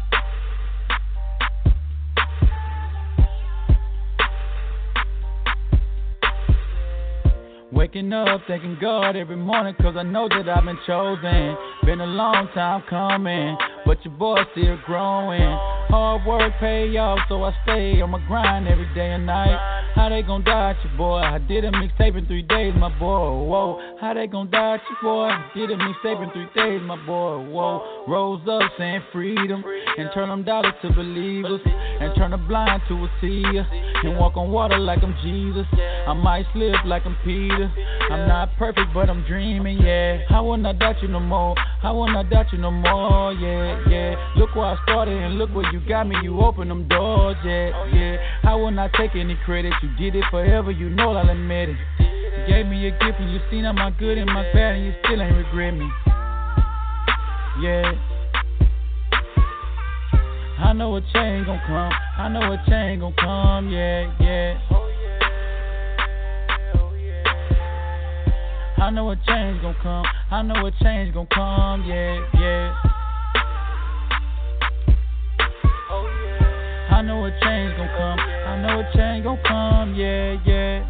Waking up, thanking God every morning, cause I know that I've been chosen. Been a long time coming, but your boy still growing. Hard work pay off, so I stay on my grind every day and night. How they gon' doubt you, boy? I did a mixtape in 3 days, my boy. Whoa, how they gon' doubt you, boy? I did a mixtape in 3 days, my boy. Whoa, rose up saying freedom, and turn them dollars to believers, and turn the blind to a seer, and walk on water like I'm Jesus. I might slip like I'm Peter. I'm not perfect, but I'm dreaming, yeah. I will not doubt you no more. I will not doubt you no more, yeah, yeah. Look where I started and look where you got me. You open them doors, yeah, yeah. I will not take any credit. You did it forever, you know I'll admit it. You gave me a gift and you seen all my good and my bad, and you still ain't regret me. Yeah. I know a change gon' come. I know a change gon' come, yeah, yeah. I know a change gon' come. I know a change gon' come, yeah, yeah. I know a change gon' come. I know a change gon' come, yeah, yeah.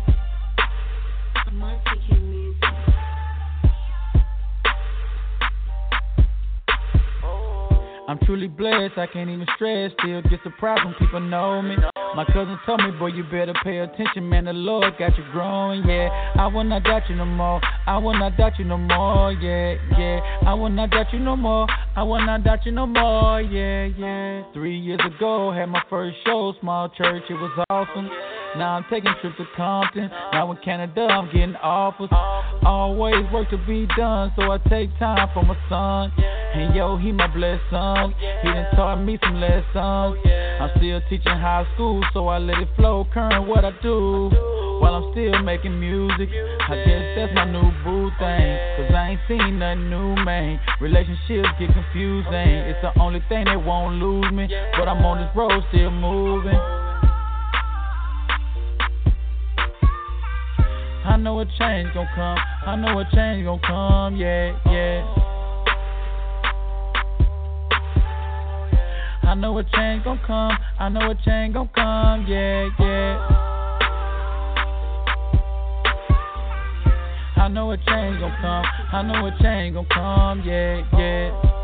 I'm truly blessed, I can't even stress. Still get surprised when people know me. My cousin told me, boy, you better pay attention, man. The Lord got you growing, yeah. I will not doubt you no more. I will not doubt you no more, yeah, yeah. I will not doubt you no more. I will not doubt you no more, yeah, yeah. 3 years ago, had my first show, small church, it was awesome. Now I'm taking trips to Compton. Now in Canada, I'm getting offers. Always work to be done, so I take time for my son. And yo, he my blessed son. He done taught me some lessons. I'm still teaching high school, so I let it flow current what I do. While I'm still making music, I guess that's my new boo thing. Cause I ain't seen nothing new, man. Relationships get confusing. It's the only thing that won't lose me. But I'm on this road still moving. I know a change gon' come. I know a change gon' come, yeah, yeah. I know a change gon' come. I know a change gon' come, yeah, yeah. I know a change gon' come. I know a change gon' come, yeah, yeah.